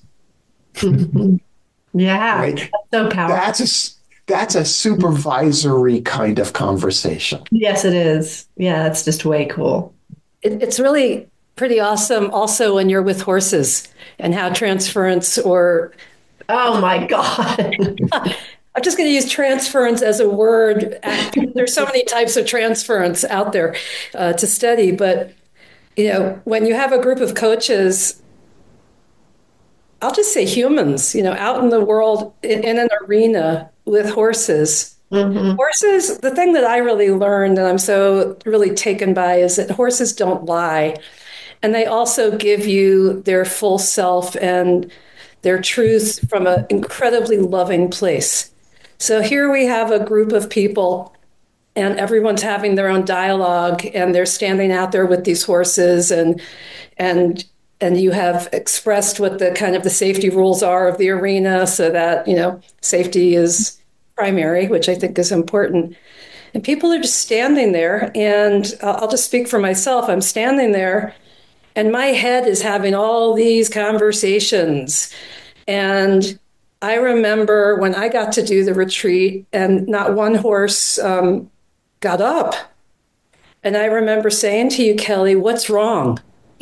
Yeah, right? That's so powerful. That's a supervisory kind of conversation. Yes, it is. Yeah, it's just way cool. It's really pretty awesome also when you're with horses and how transference or Oh my God. I'm just going to use transference as a word. There's so many types of transference out there to study, but when you have a group of coaches, I'll just say humans, out in the world in an arena with horses. Mm-hmm. Horses, the thing that I really learned and I'm so really taken by is that horses don't lie. And they also give you their full self and their truth from an incredibly loving place. So here we have a group of people and everyone's having their own dialogue and they're standing out there with these horses and you have expressed what the kind of the safety rules are of the arena so that, safety is primary, which I think is important. And people are just standing there, and I'll just speak for myself. I'm standing there, and my head is having all these conversations. And I remember when I got to do the retreat, and not one horse got up. And I remember saying to you, Kelly, what's wrong?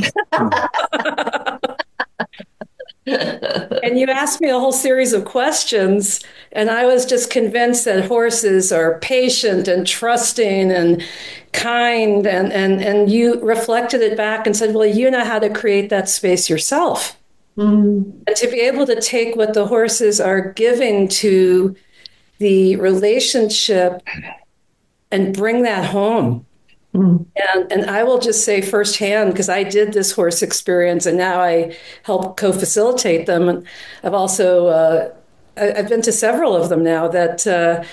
And you asked me a whole series of questions, and I was just convinced that horses are patient and trusting and kind, and you reflected it back and said, well, you know how to create that space yourself. Mm-hmm. And to be able to take what the horses are giving to the relationship and bring that home. Mm. And I will just say firsthand, because I did this horse experience and now I help co-facilitate them. And I've also, I've been to several of them now that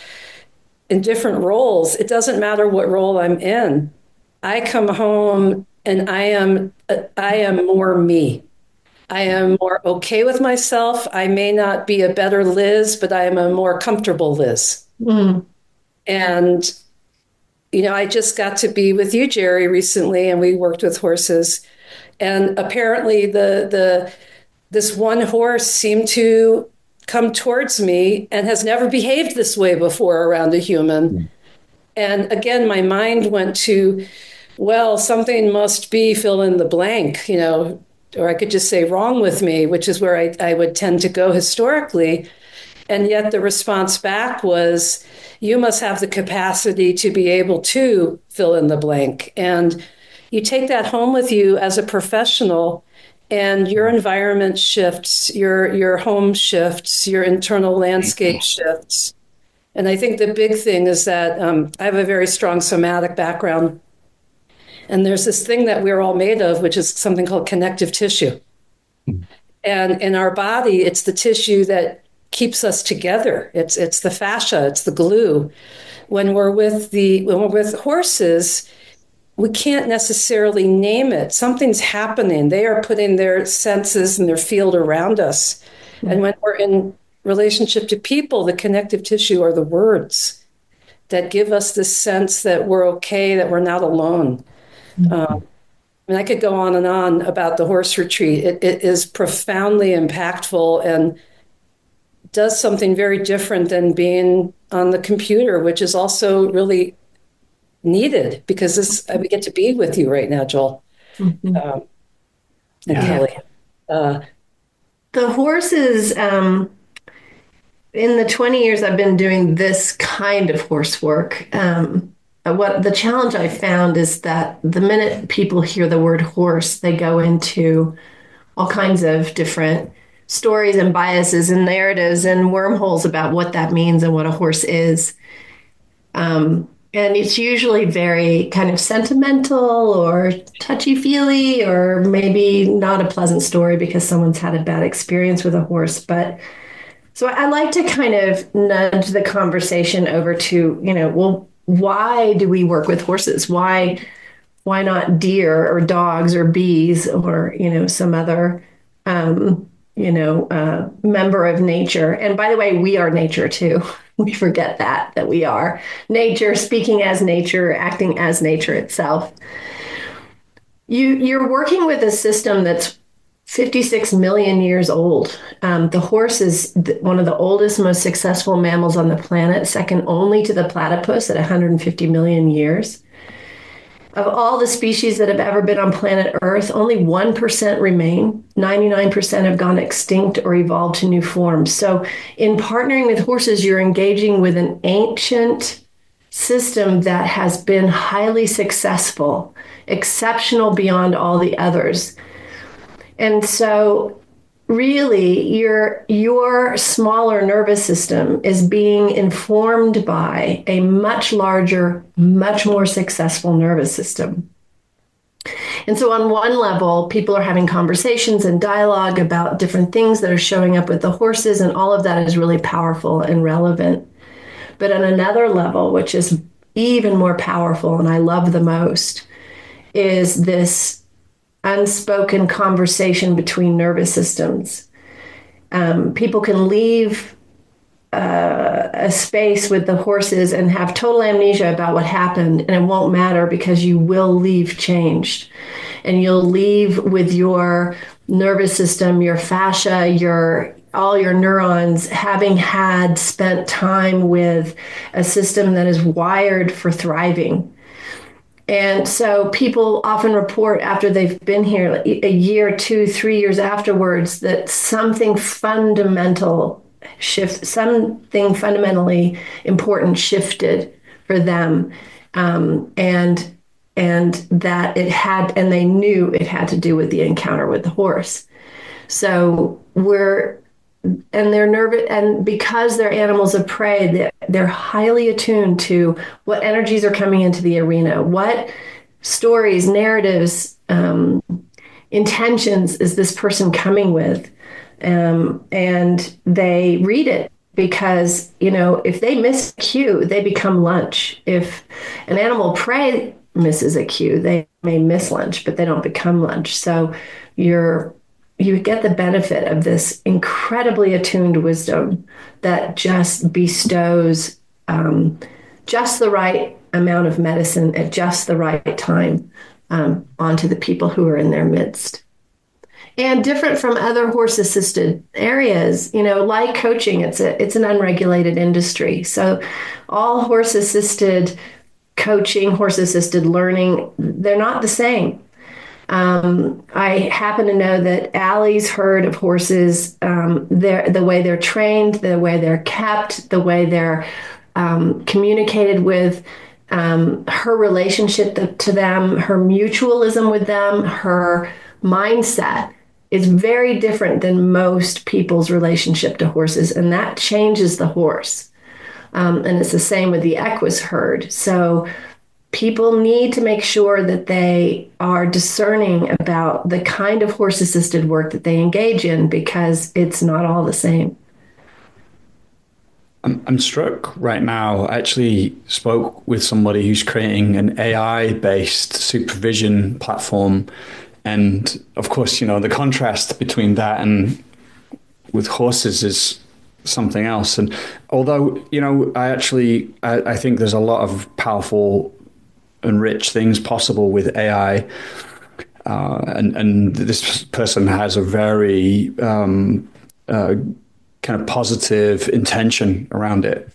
in different roles, it doesn't matter what role I'm in. I come home and I am more me. I am more okay with myself. I may not be a better Liz, but I am a more comfortable Liz. Mm. And I just got to be with you, Jerry, recently, and we worked with horses. And apparently this one horse seemed to come towards me and has never behaved this way before around a human. Mm. And again, my mind went to, well, something must be fill in the blank, or I could just say wrong with me, which is where I would tend to go historically. And yet the response back was, you must have the capacity to be able to fill in the blank. And you take that home with you as a professional, and your environment shifts, your home shifts, your internal landscape shifts. And I think the big thing is that I have a very strong somatic background. And there's this thing that we're all made of, which is something called connective tissue. And in our body, it's the tissue that keeps us together. It's the fascia, it's the glue. When we're with horses, we can't necessarily name it. Something's happening. They are putting their senses and their field around us. Mm-hmm. And when we're in relationship to people, the connective tissue are the words that give us this sense that we're okay, that we're not alone. Mm-hmm. I could go on about the horse retreat. It is profoundly impactful and does something very different than being on the computer, which is also really needed because we get to be with you right now, Joel. Mm-hmm. And Kelly. The horses, in the 20 years I've been doing this kind of horse work, what the challenge I found is that the minute people hear the word horse, they go into all kinds of different stories and biases and narratives and wormholes about what that means and what a horse is. And it's usually very kind of sentimental or touchy-feely or maybe not a pleasant story because someone's had a bad experience with a horse. But so I like to kind of nudge the conversation over to, well, why do we work with horses? Why not deer or dogs or bees or, some other member of nature. And by the way, we are nature too. We forget that we are nature, speaking as nature, acting as nature itself. You're working with a system that's 56 million years old. The horse is one of the oldest, most successful mammals on the planet, second only to the platypus at 150 million years. Of all the species that have ever been on planet Earth, only 1% remain. 99% have gone extinct or evolved to new forms. So in partnering with horses, you're engaging with an ancient system that has been highly successful, exceptional beyond all the others. And so really your smaller nervous system is being informed by a much larger, much more successful nervous system. And so on one level, people are having conversations and dialogue about different things that are showing up with the horses, and all of that is really powerful and relevant. But on another level, which is even more powerful and I love the most, is this unspoken conversation between nervous systems. People can leave a space with the horses and have total amnesia about what happened, and it won't matter because you will leave changed. And you'll leave with your nervous system, your fascia, all your neurons having spent time with a system that is wired for thriving. And so people often report after they've been here a year, 2, 3 years afterwards that something fundamentally important shifted for them. And that they knew it had to do with the encounter with the horse. So they're nervous, and because they're animals of prey, they're highly attuned to what energies are coming into the arena, what stories, narratives, intentions is this person coming with, and they read it because, if they miss a cue, they become lunch. If an animal prey misses a cue, they may miss lunch, but they don't become lunch. So you get the benefit of this incredibly attuned wisdom that just bestows just the right amount of medicine at just the right time onto the people who are in their midst. And different from other horse-assisted areas, like coaching, it's an unregulated industry. So all horse-assisted coaching, horse-assisted learning, they're not the same. I happen to know that Allie's herd of horses, the way they're trained, the way they're kept, the way they're communicated with, her relationship to them, her mutualism with them, her mindset is very different than most people's relationship to horses, and that changes the horse. And it's the same with the Equus herd. So people need to make sure that they are discerning about the kind of horse-assisted work that they engage in, because it's not all the same. I'm struck right now. I actually spoke with somebody who's creating an AI-based supervision platform. And of course, the contrast between that and with horses is something else. And although, I think there's a lot of powerful and rich things possible with AI. And this person has a very kind of positive intention around it.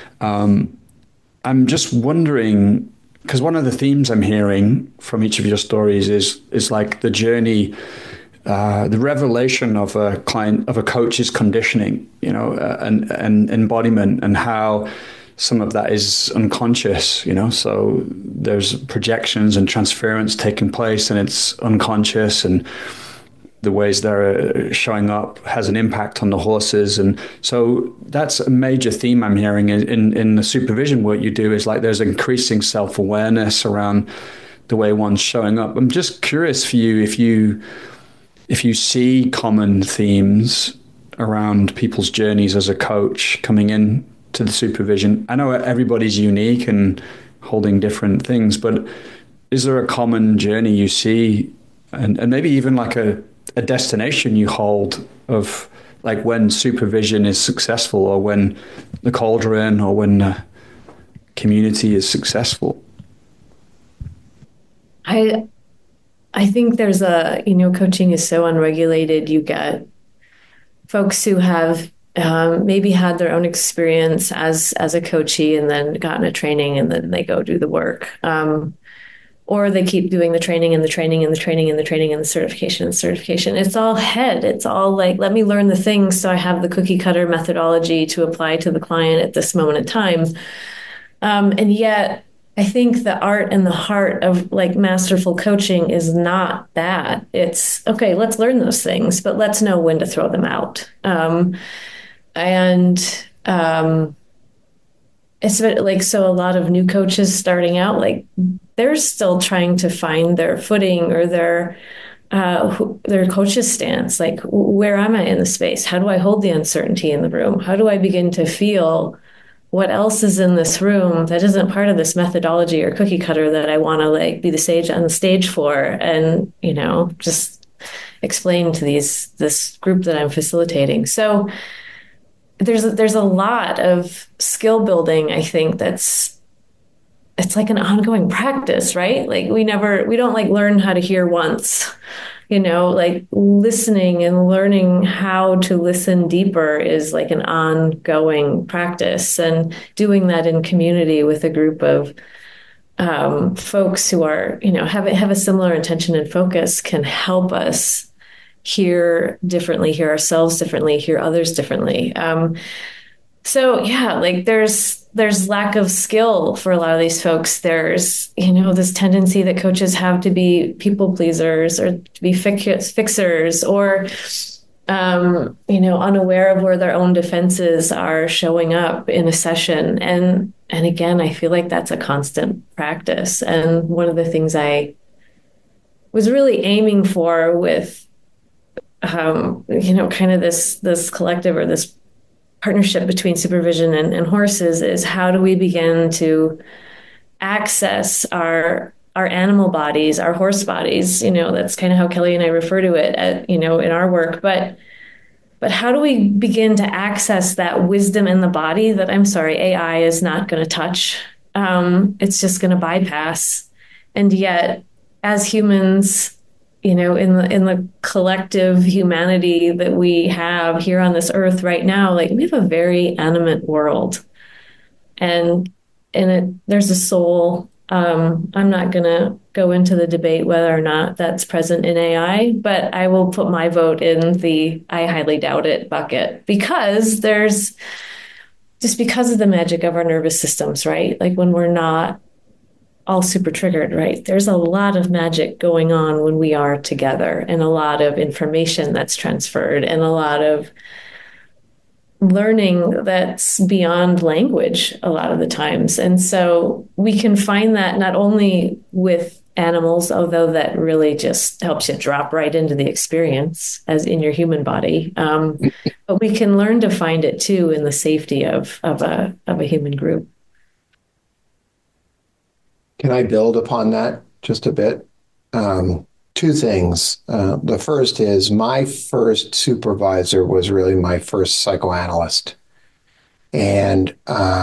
I'm just wondering, because one of the themes I'm hearing from each of your stories is like the journey, the revelation of a coach's conditioning, and embodiment, and how some of that is unconscious, so there's projections and transference taking place, and it's unconscious, and the ways they're showing up has an impact on the horses. And so that's a major theme I'm hearing in the supervision work you do, is like there's increasing self-awareness around the way one's showing up. I'm just curious for you if you see common themes around people's journeys as a coach coming in to the supervision. I know everybody's unique and holding different things, but is there a common journey you see, and maybe even like a destination you hold of like when supervision is successful, or when the cauldron, or when the community is successful? I think there's coaching is so unregulated. You get folks who have maybe had their own experience as a coachee and then gotten a training and then they go do the work. or they keep doing the training and the training and the training and the training and the certification and certification. It's all head. It's all like, let me learn the things so I have the cookie cutter methodology to apply to the client at this moment in time. And yet, I think the art and the heart of like masterful coaching is not that. It's okay, let's learn those things, but let's know when to throw them out. It's like, so a lot of new coaches starting out, like they're still trying to find their footing or their coach's stance. Like, where am I in the space? How do I hold the uncertainty in the room? How do I begin to feel what else is in this room that isn't part of this methodology or cookie cutter that I want to like be the sage on the stage for, and, you know, just explain to this group that I'm facilitating. So there's a lot of skill building, I think, it's like an ongoing practice, right? Like we don't like learn how to hear once, you know, like listening and learning how to listen deeper is like an ongoing practice, and doing that in community with a group of folks who are, you know, have a similar intention and focus can help us hear differently, hear ourselves differently, hear others differently. So yeah, like there's lack of skill for a lot of these folks. There's, you know, this tendency that coaches have to be people pleasers or to be fixers, or you know, unaware of where their own defenses are showing up in a session. And again, I feel like that's a constant practice. And one of the things I was really aiming for with you know, kind of this collective or this partnership between supervision and horses is, how do we begin to access our animal bodies, our horse bodies? You know, that's kind of how Kelly and I refer to it you know, in our work. But how do we begin to access that wisdom in the body that, I'm sorry, AI is not going to touch? It's just going to bypass. And yet, as humans, you know, in the collective humanity that we have here on this earth right now, like we have a very animate world, and there's a soul. I'm not going to go into the debate whether or not that's present in AI, but I will put my vote in the I highly doubt it bucket, because because of the magic of our nervous systems, right? Like when we're not all super triggered, right? There's a lot of magic going on when we are together, and a lot of information that's transferred, and a lot of learning that's beyond language a lot of the times. And so we can find that not only with animals, although that really just helps you drop right into the experience as in your human body, but we can learn to find it too in the safety of a human group. Can I build upon that just a bit? Two things. The first is, my first supervisor was really my first psychoanalyst. And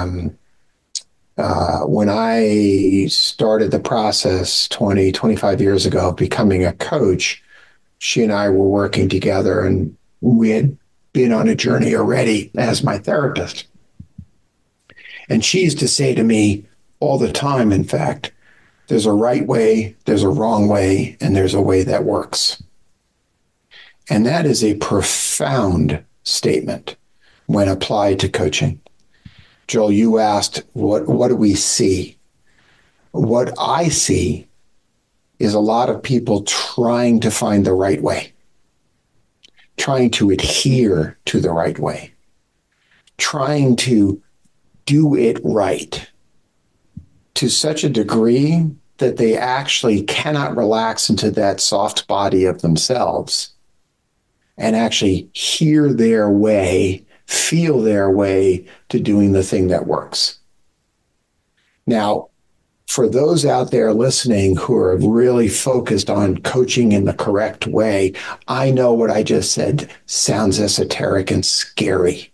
when I started the process 25 years ago of becoming a coach, she and I were working together, and we had been on a journey already as my therapist. And she used to say to me all the time, in fact, there's a right way, there's a wrong way, and there's a way that works. And that is a profound statement when applied to coaching. Joel, you asked, what do we see? What I see is a lot of people trying to find the right way, trying to adhere to the right way, trying to do it right to such a degree that they actually cannot relax into that soft body of themselves and actually hear their way, feel their way to doing the thing that works. Now, for those out there listening who are really focused on coaching in the correct way, I know what I just said sounds esoteric and scary.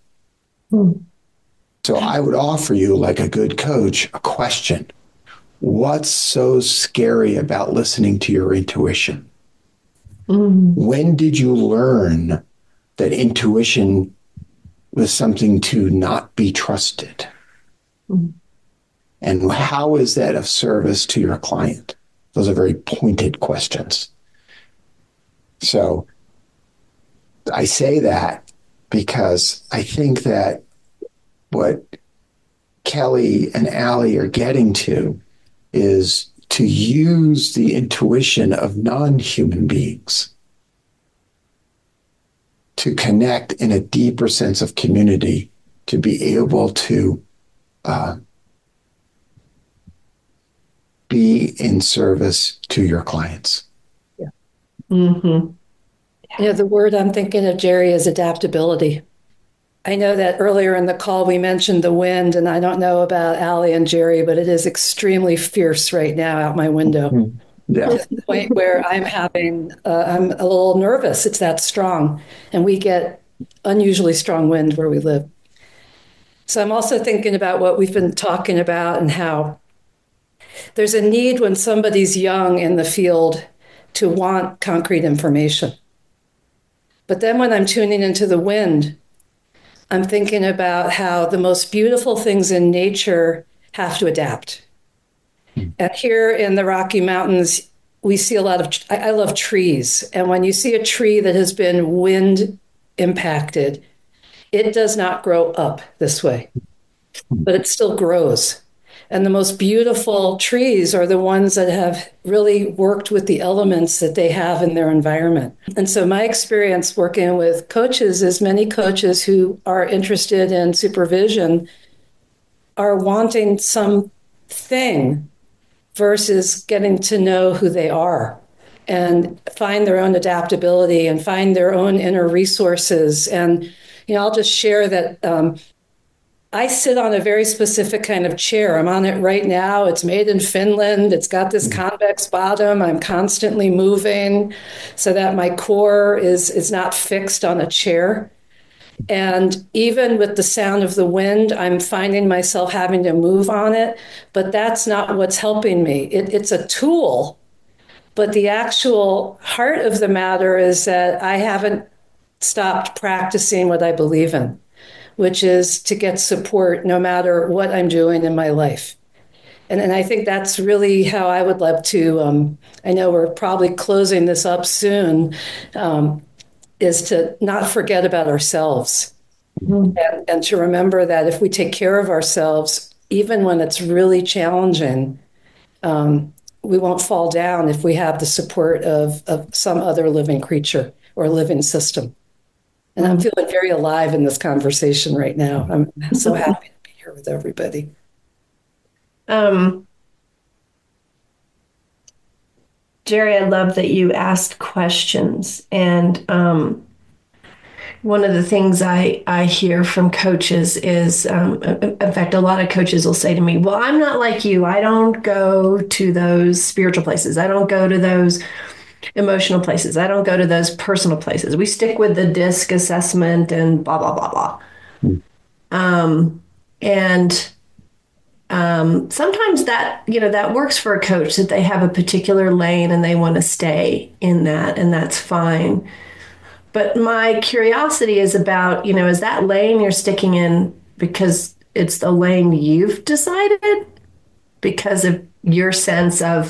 So I would offer you, like a good coach, a question. What's so scary about listening to your intuition? When did you learn that intuition was something to not be trusted? And how is that of service to your client? Those are very pointed questions. So I say that because I think that what Kelly and Allie are getting to is to use the intuition of non-human beings to connect in a deeper sense of community, to be able to be in service to your clients. Yeah. Mm-hmm. You know, the word I'm thinking of, Jerry, is adaptability. I know that earlier in the call we mentioned the wind, and I don't know about Allie and Jerry, but it is extremely fierce right now out my window. Mm-hmm. Yeah. To the point where I'm a little nervous. It's that strong. And we get unusually strong wind where we live. So I'm also thinking about what we've been talking about and how there's a need when somebody's young in the field to want concrete information. But then when I'm tuning into the wind, I'm thinking about how the most beautiful things in nature have to adapt. And here in the Rocky Mountains, we see a lot of, I love trees. And when you see a tree that has been wind impacted, it does not grow up this way, but it still grows. And the most beautiful trees are the ones that have really worked with the elements that they have in their environment. And so my experience working with coaches is many coaches who are interested in supervision are wanting something versus getting to know who they are and find their own adaptability and find their own inner resources. And, you know, I'll just share that I sit on a very specific kind of chair. I'm on it right now. It's made in Finland. It's got this convex bottom. I'm constantly moving so that my core is not fixed on a chair. And even with the sound of the wind, I'm finding myself having to move on it. But that's not what's helping me. It's a tool. But the actual heart of the matter is that I haven't stopped practicing what I believe in, which is to get support no matter what I'm doing in my life. And I think that's really how I would love to, I know we're probably closing this up soon, is to not forget about ourselves and to remember that if we take care of ourselves, even when it's really challenging, we won't fall down if we have the support of some other living creature or living system. And I'm feeling very alive in this conversation right now. I'm so happy to be here with everybody. Jerry, I love that you asked questions. And one of the things I hear from coaches is, in fact, a lot of coaches will say to me, well, I'm not like you. I don't go to those spiritual places. I don't go to those emotional places. I don't go to those personal places. We stick with the DISC assessment and blah, blah, blah, blah. Sometimes that, that works for a coach, that they have a particular lane and they want to stay in that, and that's fine. But my curiosity is about, is that lane you're sticking in because it's the lane you've decided because of your sense of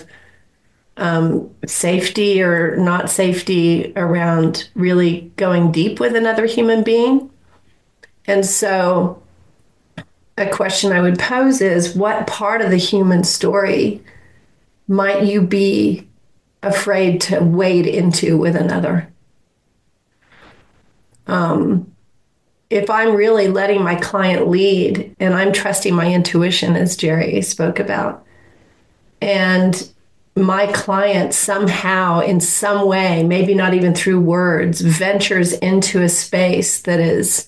safety or not safety around really going deep with another human being? And so a question I would pose is, what part of the human story might you be afraid to wade into with another? If I'm really letting my client lead and I'm trusting my intuition, as Jerry spoke about, and my client somehow, in some way, maybe not even through words, ventures into a space that is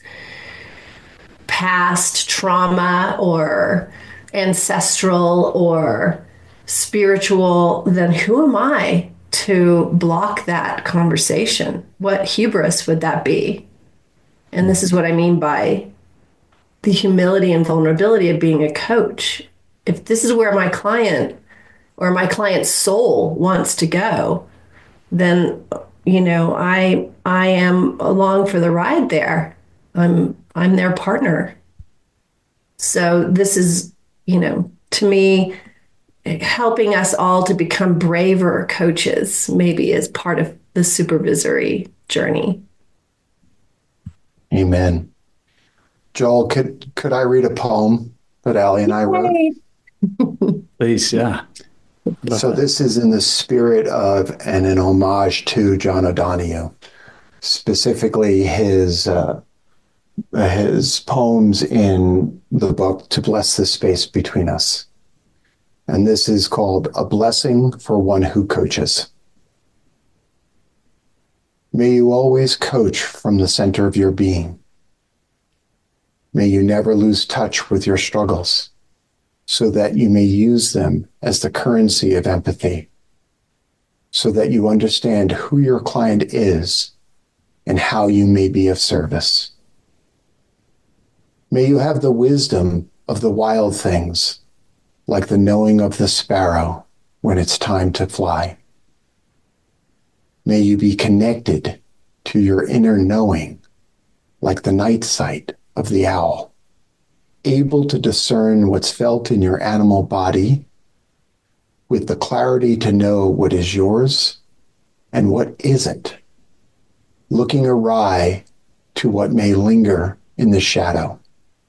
past trauma or ancestral or spiritual, then who am I to block that conversation? What hubris would that be? And this is what I mean by the humility and vulnerability of being a coach. If this is where my client or my client's soul wants to go, then, I am along for the ride there. I'm their partner. So this is, to me, helping us all to become braver coaches, maybe as part of the supervisory journey. Amen. Joel, could I read a poem that Allie and I wrote? Please, yeah. So this is in the spirit of and an homage to John O'Donohue, specifically his poems in the book To Bless the Space Between Us. And this is called A Blessing for One Who Coaches. May you always coach from the center of your being. May you never lose touch with your struggles, so that you may use them as the currency of empathy, so that you understand who your client is and how you may be of service. May you have the wisdom of the wild things, like the knowing of the sparrow when it's time to fly. May you be connected to your inner knowing, like the night sight of the owl, able to discern what's felt in your animal body, with the clarity to know what is yours and what isn't, looking awry to what may linger in the shadow.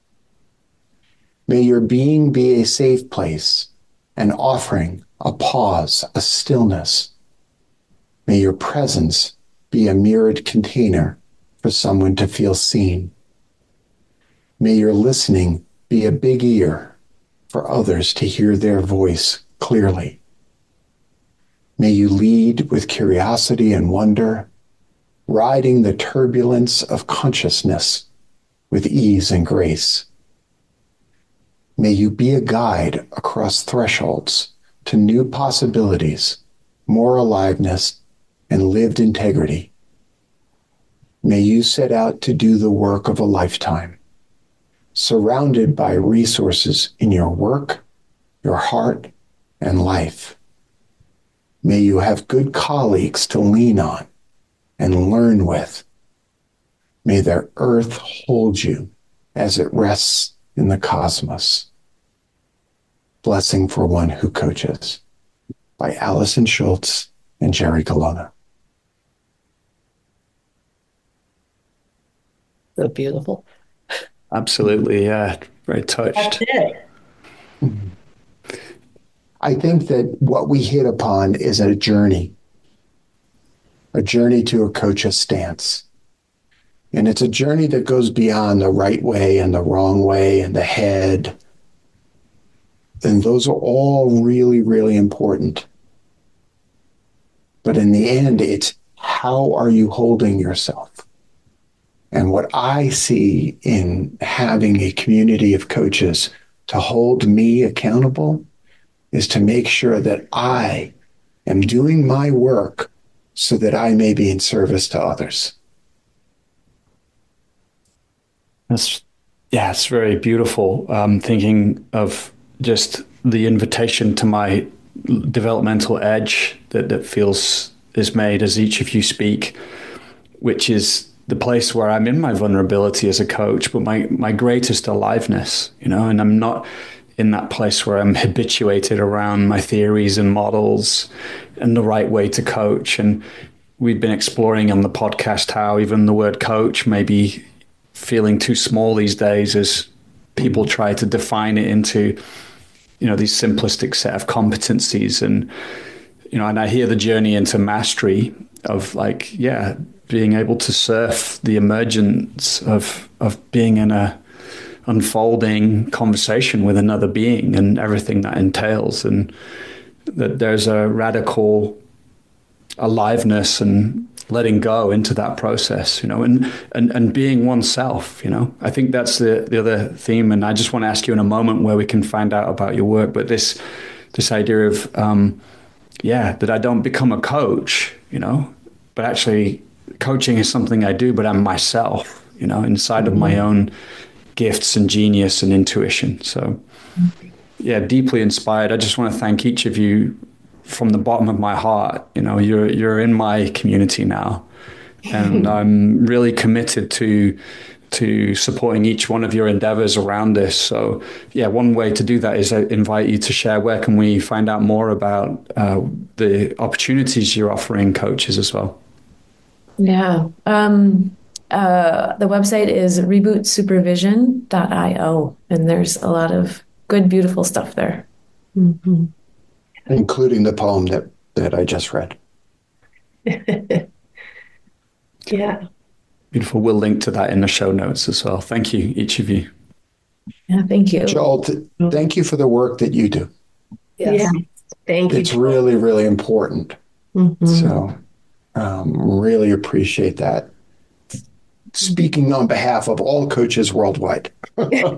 May your being be a safe place, an offering, a pause, a stillness. May your presence be a mirrored container for someone to feel seen. May your listening be a big ear for others to hear their voice clearly. May you lead with curiosity and wonder, riding the turbulence of consciousness with ease and grace. May you be a guide across thresholds to new possibilities, more aliveness, and lived integrity. May you set out to do the work of a lifetime, surrounded by resources in your work, your heart, and life. May you have good colleagues to lean on and learn with. May the earth hold you as it rests in the cosmos. Blessing for One Who Coaches, by Allison Schultz and Jerry Colonna. So beautiful. Absolutely, yeah. Very touched. That's it. I think that what we hit upon is a journey to a coach's stance. And it's a journey that goes beyond the right way and the wrong way and the head. And those are all really, really important. But in the end, it's how are you holding yourself? And what I see in having a community of coaches to hold me accountable is to make sure that I am doing my work so that I may be in service to others. It's very beautiful. Thinking of just the invitation to my developmental edge that is made as each of you speak, which is the place where I'm in my vulnerability as a coach, but my greatest aliveness, and I'm not in that place where I'm habituated around my theories and models and the right way to coach. And we've been exploring on the podcast how even the word coach may be feeling too small these days as people try to define it into, these simplistic set of competencies. And, and I hear the journey into mastery of being able to surf the emergence of being in a unfolding conversation with another being and everything that entails, and that there's a radical aliveness and letting go into that process, and being oneself. I think that's the other theme, and I just want to ask you in a moment where we can find out about your work, but this idea of that I don't become a coach, but actually coaching is something I do, but I'm myself, inside of my own gifts and genius and intuition. So deeply inspired. I just want to thank each of you from the bottom of my heart. You're in my community now, and I'm really committed to to supporting each one of your endeavors around this. So yeah, one way to do that is I invite you to share where can we find out more about the opportunities you're offering coaches as well. Yeah. The website is rebootsupervision.io, and there's a lot of good, beautiful stuff there. Mm-hmm. Including the poem that I just read. Yeah. Beautiful. We'll link to that in the show notes as well. Thank you, each of you. Yeah, thank you. Joel, thank you for the work that you do. Yes. Yeah. Thank you. It's really, really important. Mm-hmm. So really appreciate that. Speaking on behalf of all coaches worldwide. Yeah,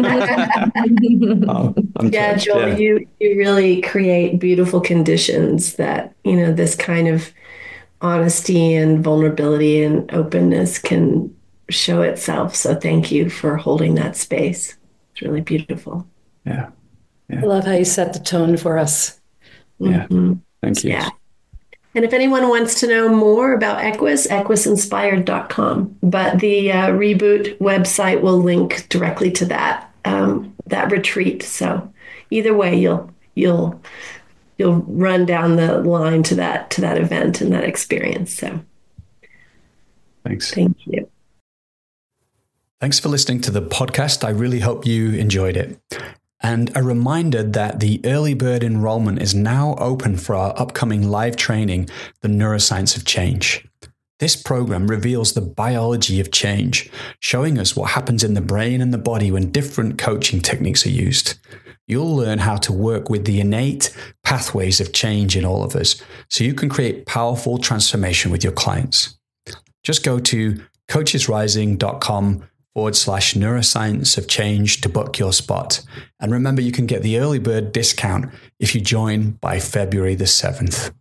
Joel, you really create beautiful conditions that, this kind of honesty and vulnerability and openness can show itself. So thank you for holding that space. It's really beautiful. Yeah. I love how you set the tone for us. Yeah. Mm-hmm. Thank you. Yeah. And if anyone wants to know more about Equus, equisinspired.com. But the Reboot website will link directly to that retreat. So either way, you'll run down the line to that event and that experience. So thanks. Thank you. Thanks for listening to the podcast. I really hope you enjoyed it. And a reminder that the early bird enrollment is now open for our upcoming live training, The Neuroscience of Change. This program reveals the biology of change, showing us what happens in the brain and the body when different coaching techniques are used. You'll learn how to work with the innate pathways of change in all of us, so you can create powerful transformation with your clients. Just go to coachesrising.com/neuroscience of change to book your spot. And remember, you can get the early bird discount if you join by February the 7th.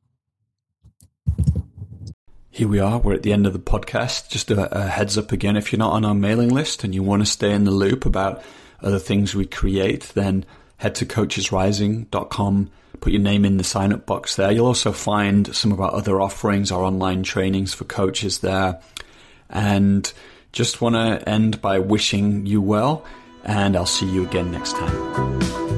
Here we are. We're at the end of the podcast. Just a heads up again, if you're not on our mailing list and you want to stay in the loop about other things we create, then head to coachesrising.com, put your name in the sign-up box there. You'll also find some of our other offerings, our online trainings for coaches there. And just want to end by wishing you well, and I'll see you again next time.